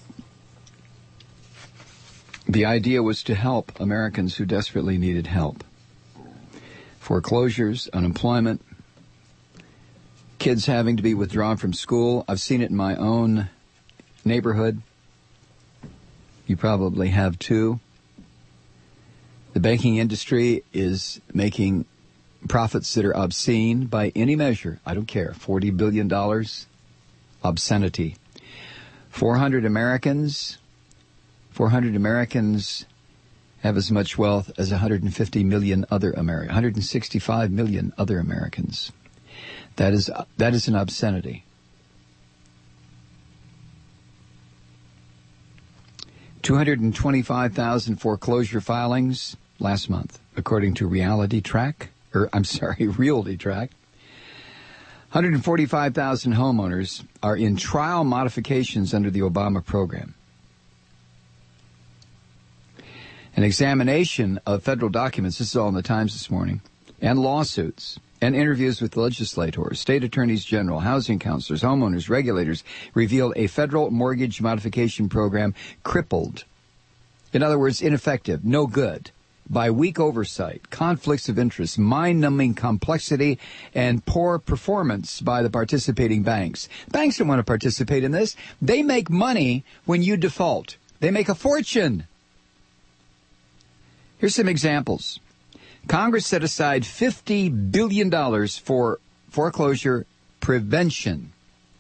The idea was to help Americans who desperately needed help. Foreclosures, unemployment, kids having to be withdrawn from school. I've seen it in my own neighborhood. You probably have too. The banking industry is making profits that are obscene by any measure. I don't care. forty billion dollars. Obscenity. four hundred Americans, four hundred Americans have as much wealth as one hundred fifty million other Americans, one hundred sixty-five million other Americans. That is, that is an obscenity. two hundred twenty-five thousand foreclosure filings last month, according to Reality Track, or I'm sorry, Realty Track. one hundred forty-five thousand homeowners are in trial modifications under the Obama program. An examination of federal documents, this is all in the Times this morning, and lawsuits and interviews with legislators, state attorneys general, housing counselors, homeowners, regulators revealed a federal mortgage modification program crippled. In other words, ineffective, no good, by weak oversight, conflicts of interest, mind-numbing complexity, and poor performance by the participating banks. Banks don't want to participate in this. They make money when you default. They make a fortune. Here's some examples. Congress set aside fifty billion dollars for foreclosure prevention.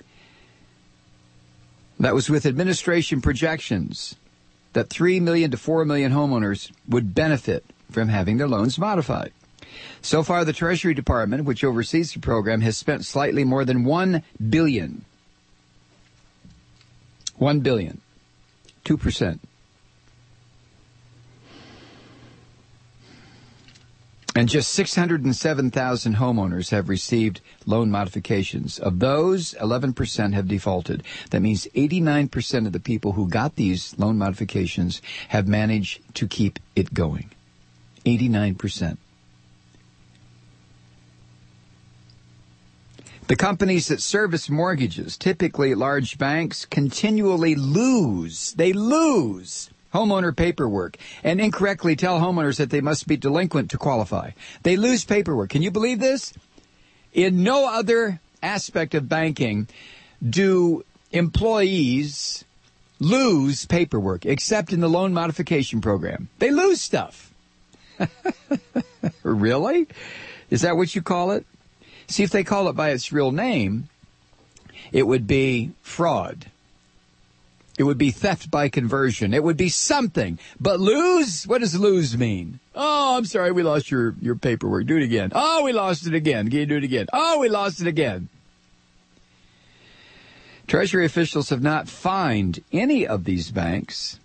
That was with administration projections that three million to four million homeowners would benefit from having their loans modified. So far, the Treasury Department, which oversees the program, has spent slightly more than one billion dollars. One billion dollars. Two percent. And just six hundred seven thousand homeowners have received loan modifications. Of those, eleven percent have defaulted. That means eighty-nine percent of the people who got these loan modifications have managed to keep it going. eighty-nine percent. The companies that service mortgages, typically large banks, continually lose. They lose homeowner paperwork and incorrectly tell homeowners that they must be delinquent to qualify. They lose paperwork. Can you believe this? In no other aspect of banking do employees lose paperwork except in the loan modification program. They lose stuff. Really? Is that what you call it? See, if they call it by its real name, it would be fraud. It would be theft by conversion. It would be something. But lose? What does lose mean? Oh, I'm sorry, we lost your, your paperwork. Do it again. Oh, we lost it again. Can you do it again? Oh, we lost it again. Treasury officials have not fined any of these banks.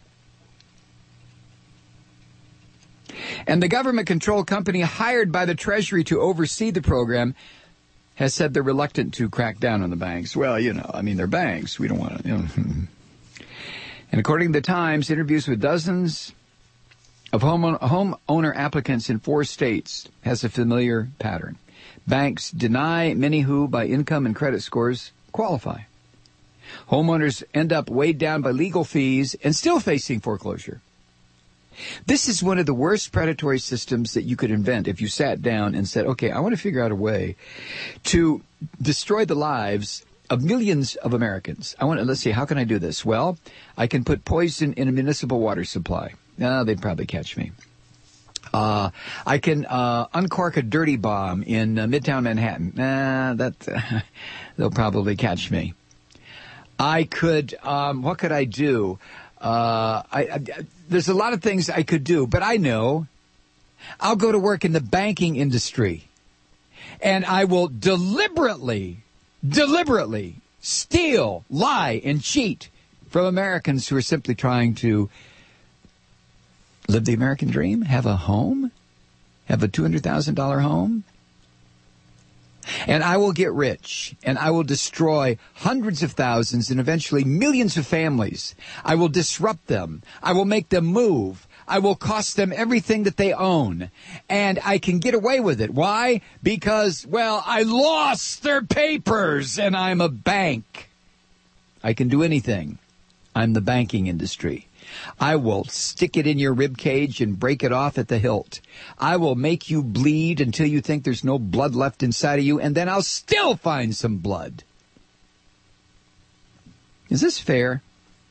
And the government-controlled company hired by the Treasury to oversee the program has said they're reluctant to crack down on the banks. Well, you know, I mean, they're banks. We don't want to, you know. And according to the Times, interviews with dozens of home homeowner applicants in four states has a familiar pattern. Banks deny many who, by income and credit scores, qualify. Homeowners end up weighed down by legal fees and still facing foreclosure. This is one of the worst predatory systems that you could invent if you sat down and said, okay, I want to figure out a way to destroy the lives of millions of Americans. I want to, let's see, how can I do this? Well, I can put poison in a municipal water supply. No, they'd probably catch me. Uh, I can uh, uncork a dirty bomb in uh, Midtown Manhattan. Nah, that, uh, they'll probably catch me. I could, um, what could I do? Uh, I, I, there's a lot of things I could do, but I know I'll go to work in the banking industry and I will deliberately, deliberately steal, lie, and cheat from Americans who are simply trying to live the American dream, have a home, have a two hundred thousand dollars home. And I will get rich, and I will destroy hundreds of thousands and eventually millions of families. I will disrupt them. I will make them move. I will cost them everything that they own. And I can get away with it. Why? Because, well, I lost their papers, and I'm a bank. I can do anything. I'm the banking industry. I will stick it in your rib cage and break it off at the hilt. I will make you bleed until you think there's no blood left inside of you, and then I'll still find some blood. Is this fair?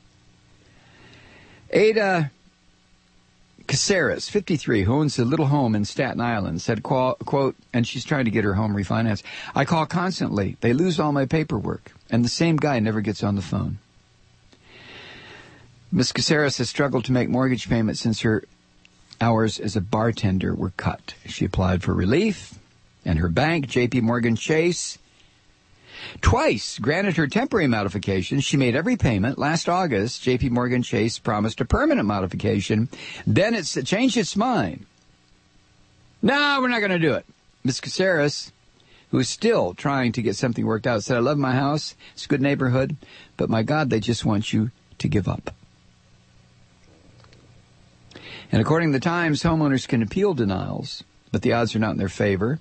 Ada Caceres, fifty-three, who owns a little home in Staten Island, said, quote, and she's trying to get her home refinanced, I call constantly. They lose all my paperwork, and the same guy never gets on the phone. Miz Caceres has struggled to make mortgage payments since her hours as a bartender were cut. She applied for relief, and her bank, J P Morgan Chase, twice granted her temporary modification. She made every payment. Last August, J P Morgan Chase promised a permanent modification. Then it changed its mind. No, we're not going to do it. Miz Caceres, who is still trying to get something worked out, said, I love my house. It's a good neighborhood. But my God, they just want you to give up. And according to the Times, homeowners can appeal denials, but the odds are not in their favor.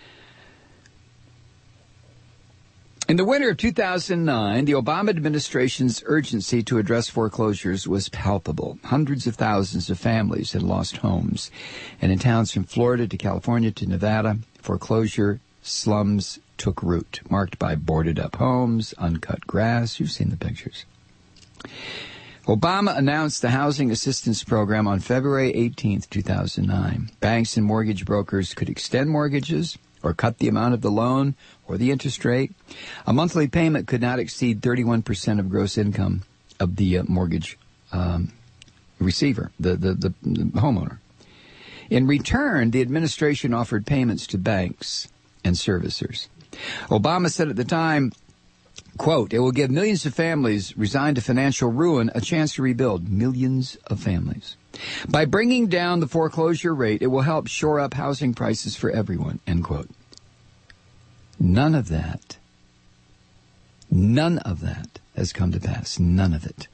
In the winter of two thousand nine, the Obama administration's urgency to address foreclosures was palpable. Hundreds of thousands of families had lost homes. And in towns from Florida to California to Nevada, foreclosure slums took root, marked by boarded-up homes, uncut grass. You've seen the pictures. Obama announced the Housing Assistance Program on February eighteenth, two thousand nine. Banks and mortgage brokers could extend mortgages or cut the amount of the loan or the interest rate. A monthly payment could not exceed thirty-one percent of gross income of the uh, mortgage um, receiver, the, the, the, the homeowner. In return, the administration offered payments to banks and servicers. Obama said at the time, quote, it will give millions of families resigned to financial ruin a chance to rebuild. Millions of families. By bringing down the foreclosure rate, it will help shore up housing prices for everyone, end quote. None of that, none of that has come to pass. None of it.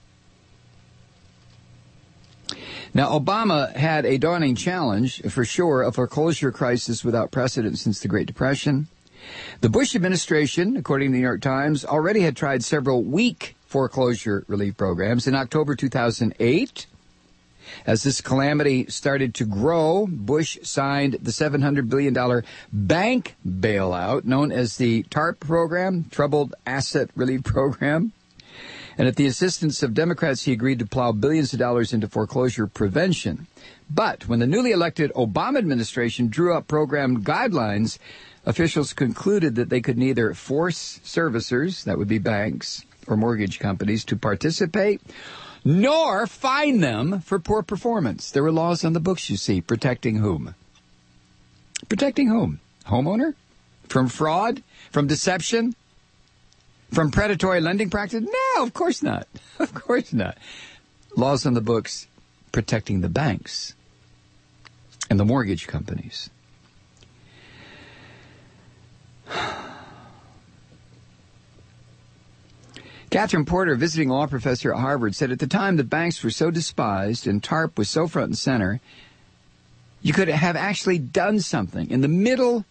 Now, Obama had a daunting challenge, for sure, a foreclosure crisis without precedent since the Great Depression. The Bush administration, according to the New York Times, already had tried several weak foreclosure relief programs. In October two thousand eight, as this calamity started to grow, Bush signed the seven hundred billion dollars bank bailout known as the TARP program, Troubled Asset Relief Program. And at the insistence of Democrats, he agreed to plow billions of dollars into foreclosure prevention. But when the newly elected Obama administration drew up program guidelines, officials concluded that they could neither force servicers, that would be banks or mortgage companies, to participate, nor fine them for poor performance. There were laws on the books, you see, protecting whom? Protecting whom? Homeowner? From fraud? From deception? From predatory lending practice? No, of course not. Of course not. Laws on the books protecting the banks and the mortgage companies. Catherine Porter, visiting law professor at Harvard, said at the time the banks were so despised and TARP was so front and center, you could have actually done something. In the middle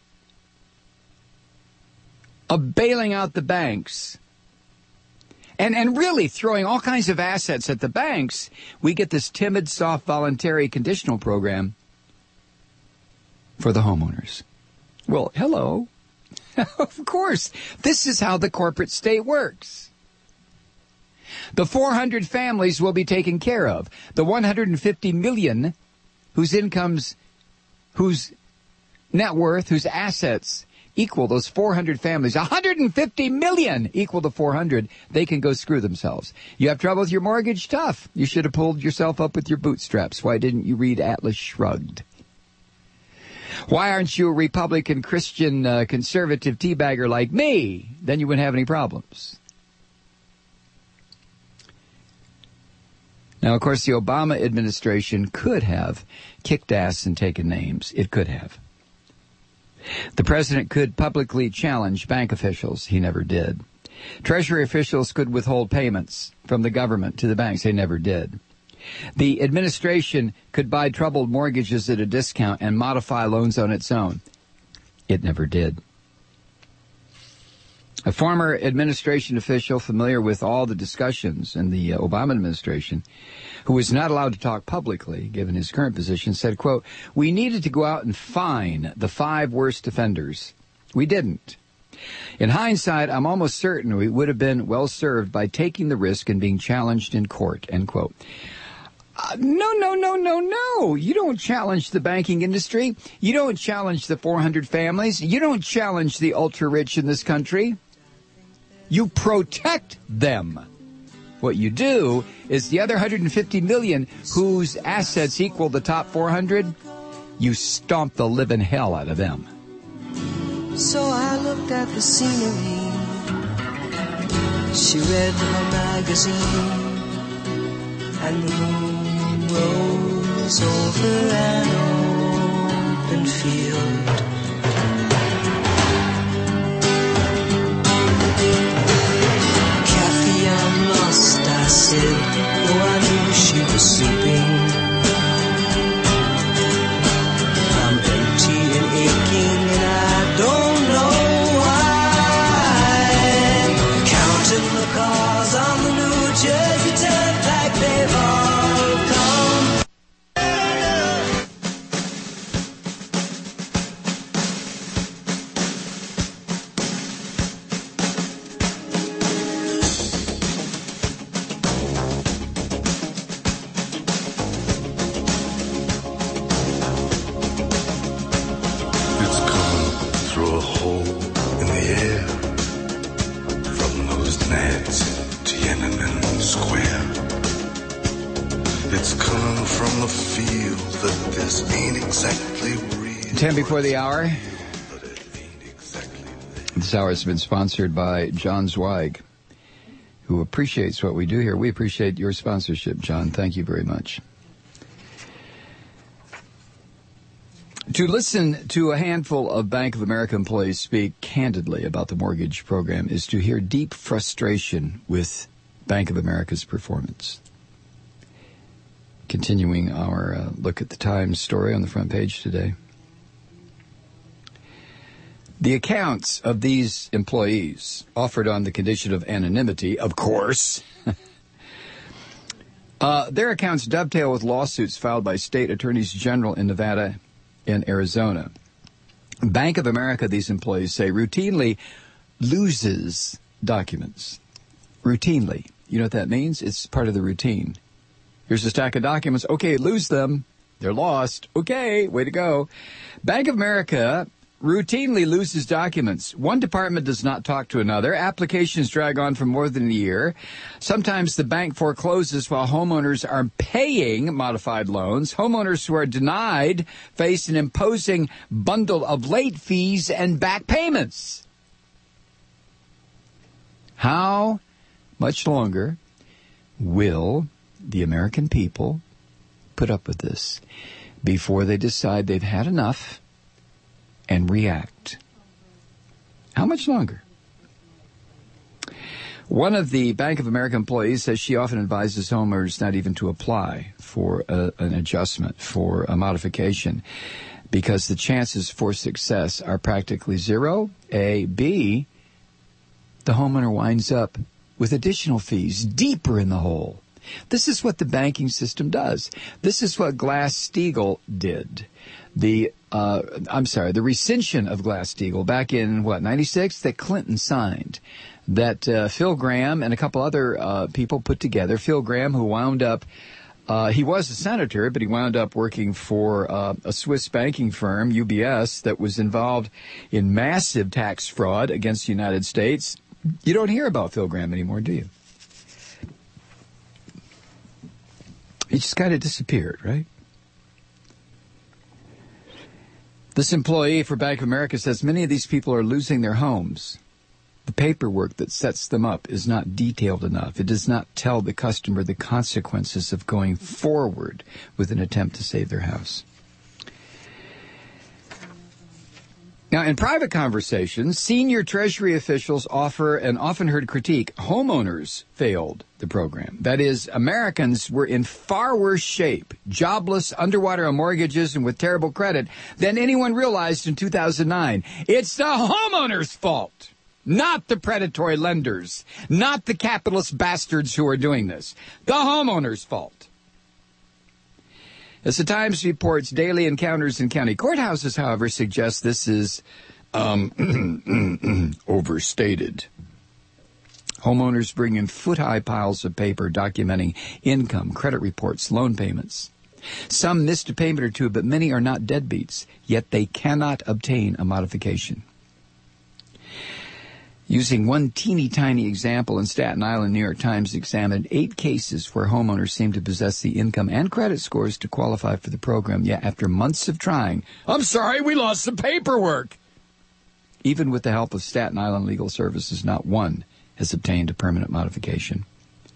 of bailing out the banks and, and really throwing all kinds of assets at the banks, we get this timid, soft, voluntary, conditional program for the homeowners. Well, hello. Of course. This is how the corporate state works. The four hundred families will be taken care of. The one hundred fifty million whose incomes, whose net worth, whose assets equal those four hundred families, one hundred fifty million equal the four hundred, they can go screw themselves. You have trouble with your mortgage? Tough. You should have pulled yourself up with your bootstraps. Why didn't you read Atlas Shrugged? Why aren't you a Republican, Christian, uh, conservative teabagger like me? Then you wouldn't have any problems. Now, of course, the Obama administration could have kicked ass and taken names. It could have. The president could publicly challenge bank officials. He never did. Treasury officials could withhold payments from the government to the banks. They never did. The administration could buy troubled mortgages at a discount and modify loans on its own. It never did. A former administration official familiar with all the discussions in the uh, Obama administration, who was not allowed to talk publicly, given his current position, said, quote, "We needed to go out and fine the five worst offenders. We didn't. In hindsight, I'm almost certain we would have been well served by taking the risk and being challenged in court," end quote. Uh, no, no, no, no, no. You don't challenge the banking industry. You don't challenge the four hundred families. You don't challenge the ultra-rich in this country. You protect them. What you do is the other one hundred fifty million whose assets equal the top four hundred, you stomp the living hell out of them. So I looked at the scenery. She read her magazine, and the moon rose over an open field. Kathy, I'm lost, I said, though I knew she was sleeping. I'm empty and aching, and I don't know why. Counting the cars on the New Jersey Turnpike, they've all come. It's coming through a hole in the air, from those nads in Tiananmen Square. It's coming from the feel that this ain't exactly real. Ten before the hour. But it ain't exactly there. This hour has been sponsored by John Zweig, who appreciates what we do here. We appreciate your sponsorship, John. Thank you very much. To listen to a handful of Bank of America employees speak candidly about the mortgage program is to hear deep frustration with Bank of America's performance. Continuing our uh, look at the Times story on the front page today. The accounts of these employees, offered on the condition of anonymity, of course, uh, their accounts dovetail with lawsuits filed by state attorneys general in Nevada and Arizona. Bank of America, these employees say, routinely loses documents. Routinely. You know what that means? It's part of the routine. Here's a stack of documents. Okay, lose them. They're lost. Okay, way to go. Bank of America routinely loses documents. One department does not talk to another. Applications drag on for more than a year. Sometimes the bank forecloses while homeowners are paying modified loans. Homeowners who are denied face an imposing bundle of late fees and back payments. How much longer will the American people put up with this before they decide they've had enough and react? How much longer? One of the Bank of America employees says she often advises homeowners not even to apply for a, an adjustment, for a modification, because the chances for success are practically zero. A. B. The homeowner winds up with additional fees deeper in the hole. This is what the banking system does. This is what Glass-Steagall did. The, uh, I'm sorry, the rescission of Glass-Steagall back in, what, ninety-six, that Clinton signed, that uh, Phil Gramm and a couple other uh, people put together. Phil Gramm, who wound up, uh, he was a senator, but he wound up working for uh, a Swiss banking firm, U B S, that was involved in massive tax fraud against the United States. You don't hear about Phil Gramm anymore, do you? He just kind of disappeared, right? This employee for Bank of America says many of these people are losing their homes. The paperwork that sets them up is not detailed enough. It does not tell the customer the consequences of going forward with an attempt to save their house. Now, in private conversations, senior Treasury officials offer an often heard critique. Homeowners failed the program. That is, Americans were in far worse shape, jobless, underwater on mortgages, and with terrible credit than anyone realized in two thousand nine. It's the homeowners' fault, not the predatory lenders, not the capitalist bastards who are doing this. The homeowners' fault. As the Times reports, daily encounters in county courthouses, however, suggest this is um, overstated. Homeowners bring in foot-high piles of paper documenting income, credit reports, loan payments. Some missed a payment or two, but many are not deadbeats, yet they cannot obtain a modification. Using one teeny-tiny example in Staten Island, New York Times examined eight cases where homeowners seemed to possess the income and credit scores to qualify for the program, yet after months of trying, I'm sorry, we lost the paperwork. Even with the help of Staten Island Legal Services, not one has obtained a permanent modification.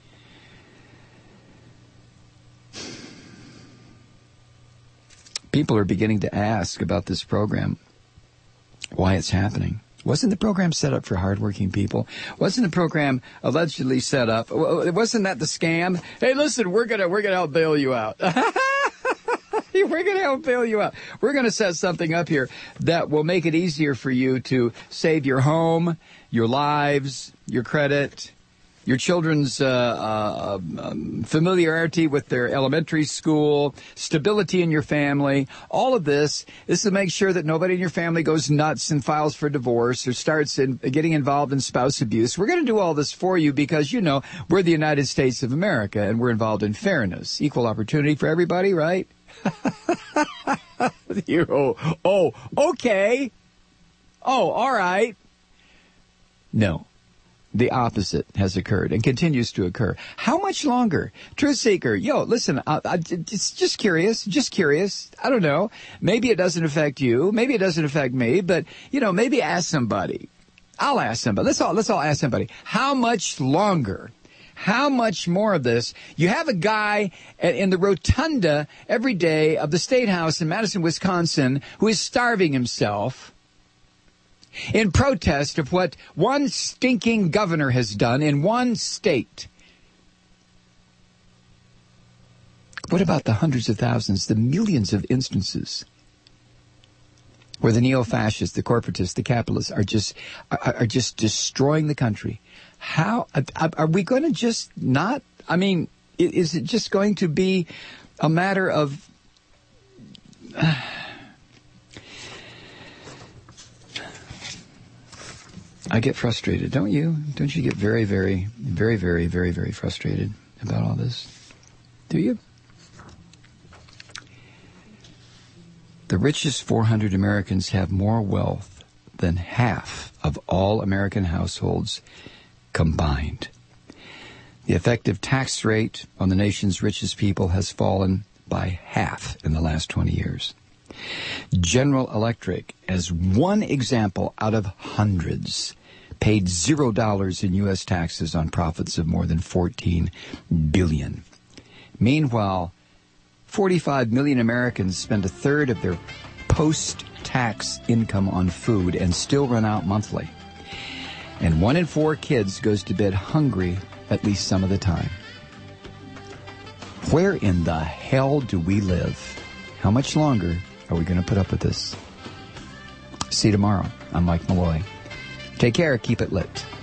People are beginning to ask about this program, why it's happening. Wasn't the program set up for hardworking people? Wasn't the program allegedly set up? Wasn't that the scam? Hey, listen, we're gonna we're gonna help bail you out. We're gonna help bail you out. We're gonna set something up here that will make it easier for you to save your home, your lives, your credit, your children's uh, uh, um, familiarity with their elementary school, stability in your family, all of this. This will make sure that nobody in your family goes nuts and files for divorce or starts in, getting involved in spouse abuse. We're going to do all this for you because, you know, we're the United States of America and we're involved in fairness, equal opportunity for everybody, right? you, oh, oh, okay. Oh, all right. No. The opposite has occurred and continues to occur. How much longer? Truth Seeker, yo, listen, I, I, it's just curious, just curious. I don't know. Maybe it doesn't affect you. Maybe it doesn't affect me. But, you know, maybe ask somebody. I'll ask somebody. Let's all, let's all ask somebody. How much longer? How much more of this? You have a guy in the rotunda every day of the State House in Madison, Wisconsin, who is starving himself in protest of what one stinking governor has done in one state. What about the hundreds of thousands, the millions of instances where the neo-fascists, the corporatists, the capitalists are just are, are just destroying the country? How are we going to just not? I mean, is it just going to be a matter of? Uh, I get frustrated, don't you? Don't you get very, very, very, very, very, very frustrated about all this? Do you? The richest four hundred Americans have more wealth than half of all American households combined. The effective tax rate on the nation's richest people has fallen by half in the last twenty years. General Electric, as one example out of hundreds, paid zero dollars in U S taxes on profits of more than fourteen billion dollars. Meanwhile, forty-five million Americans spend a third of their post-tax income on food and still run out monthly. And one in four kids goes to bed hungry at least some of the time. Where in the hell do we live? How much longer are we going to put up with this? See you tomorrow. I'm Mike Malloy. Take care. Keep it lit.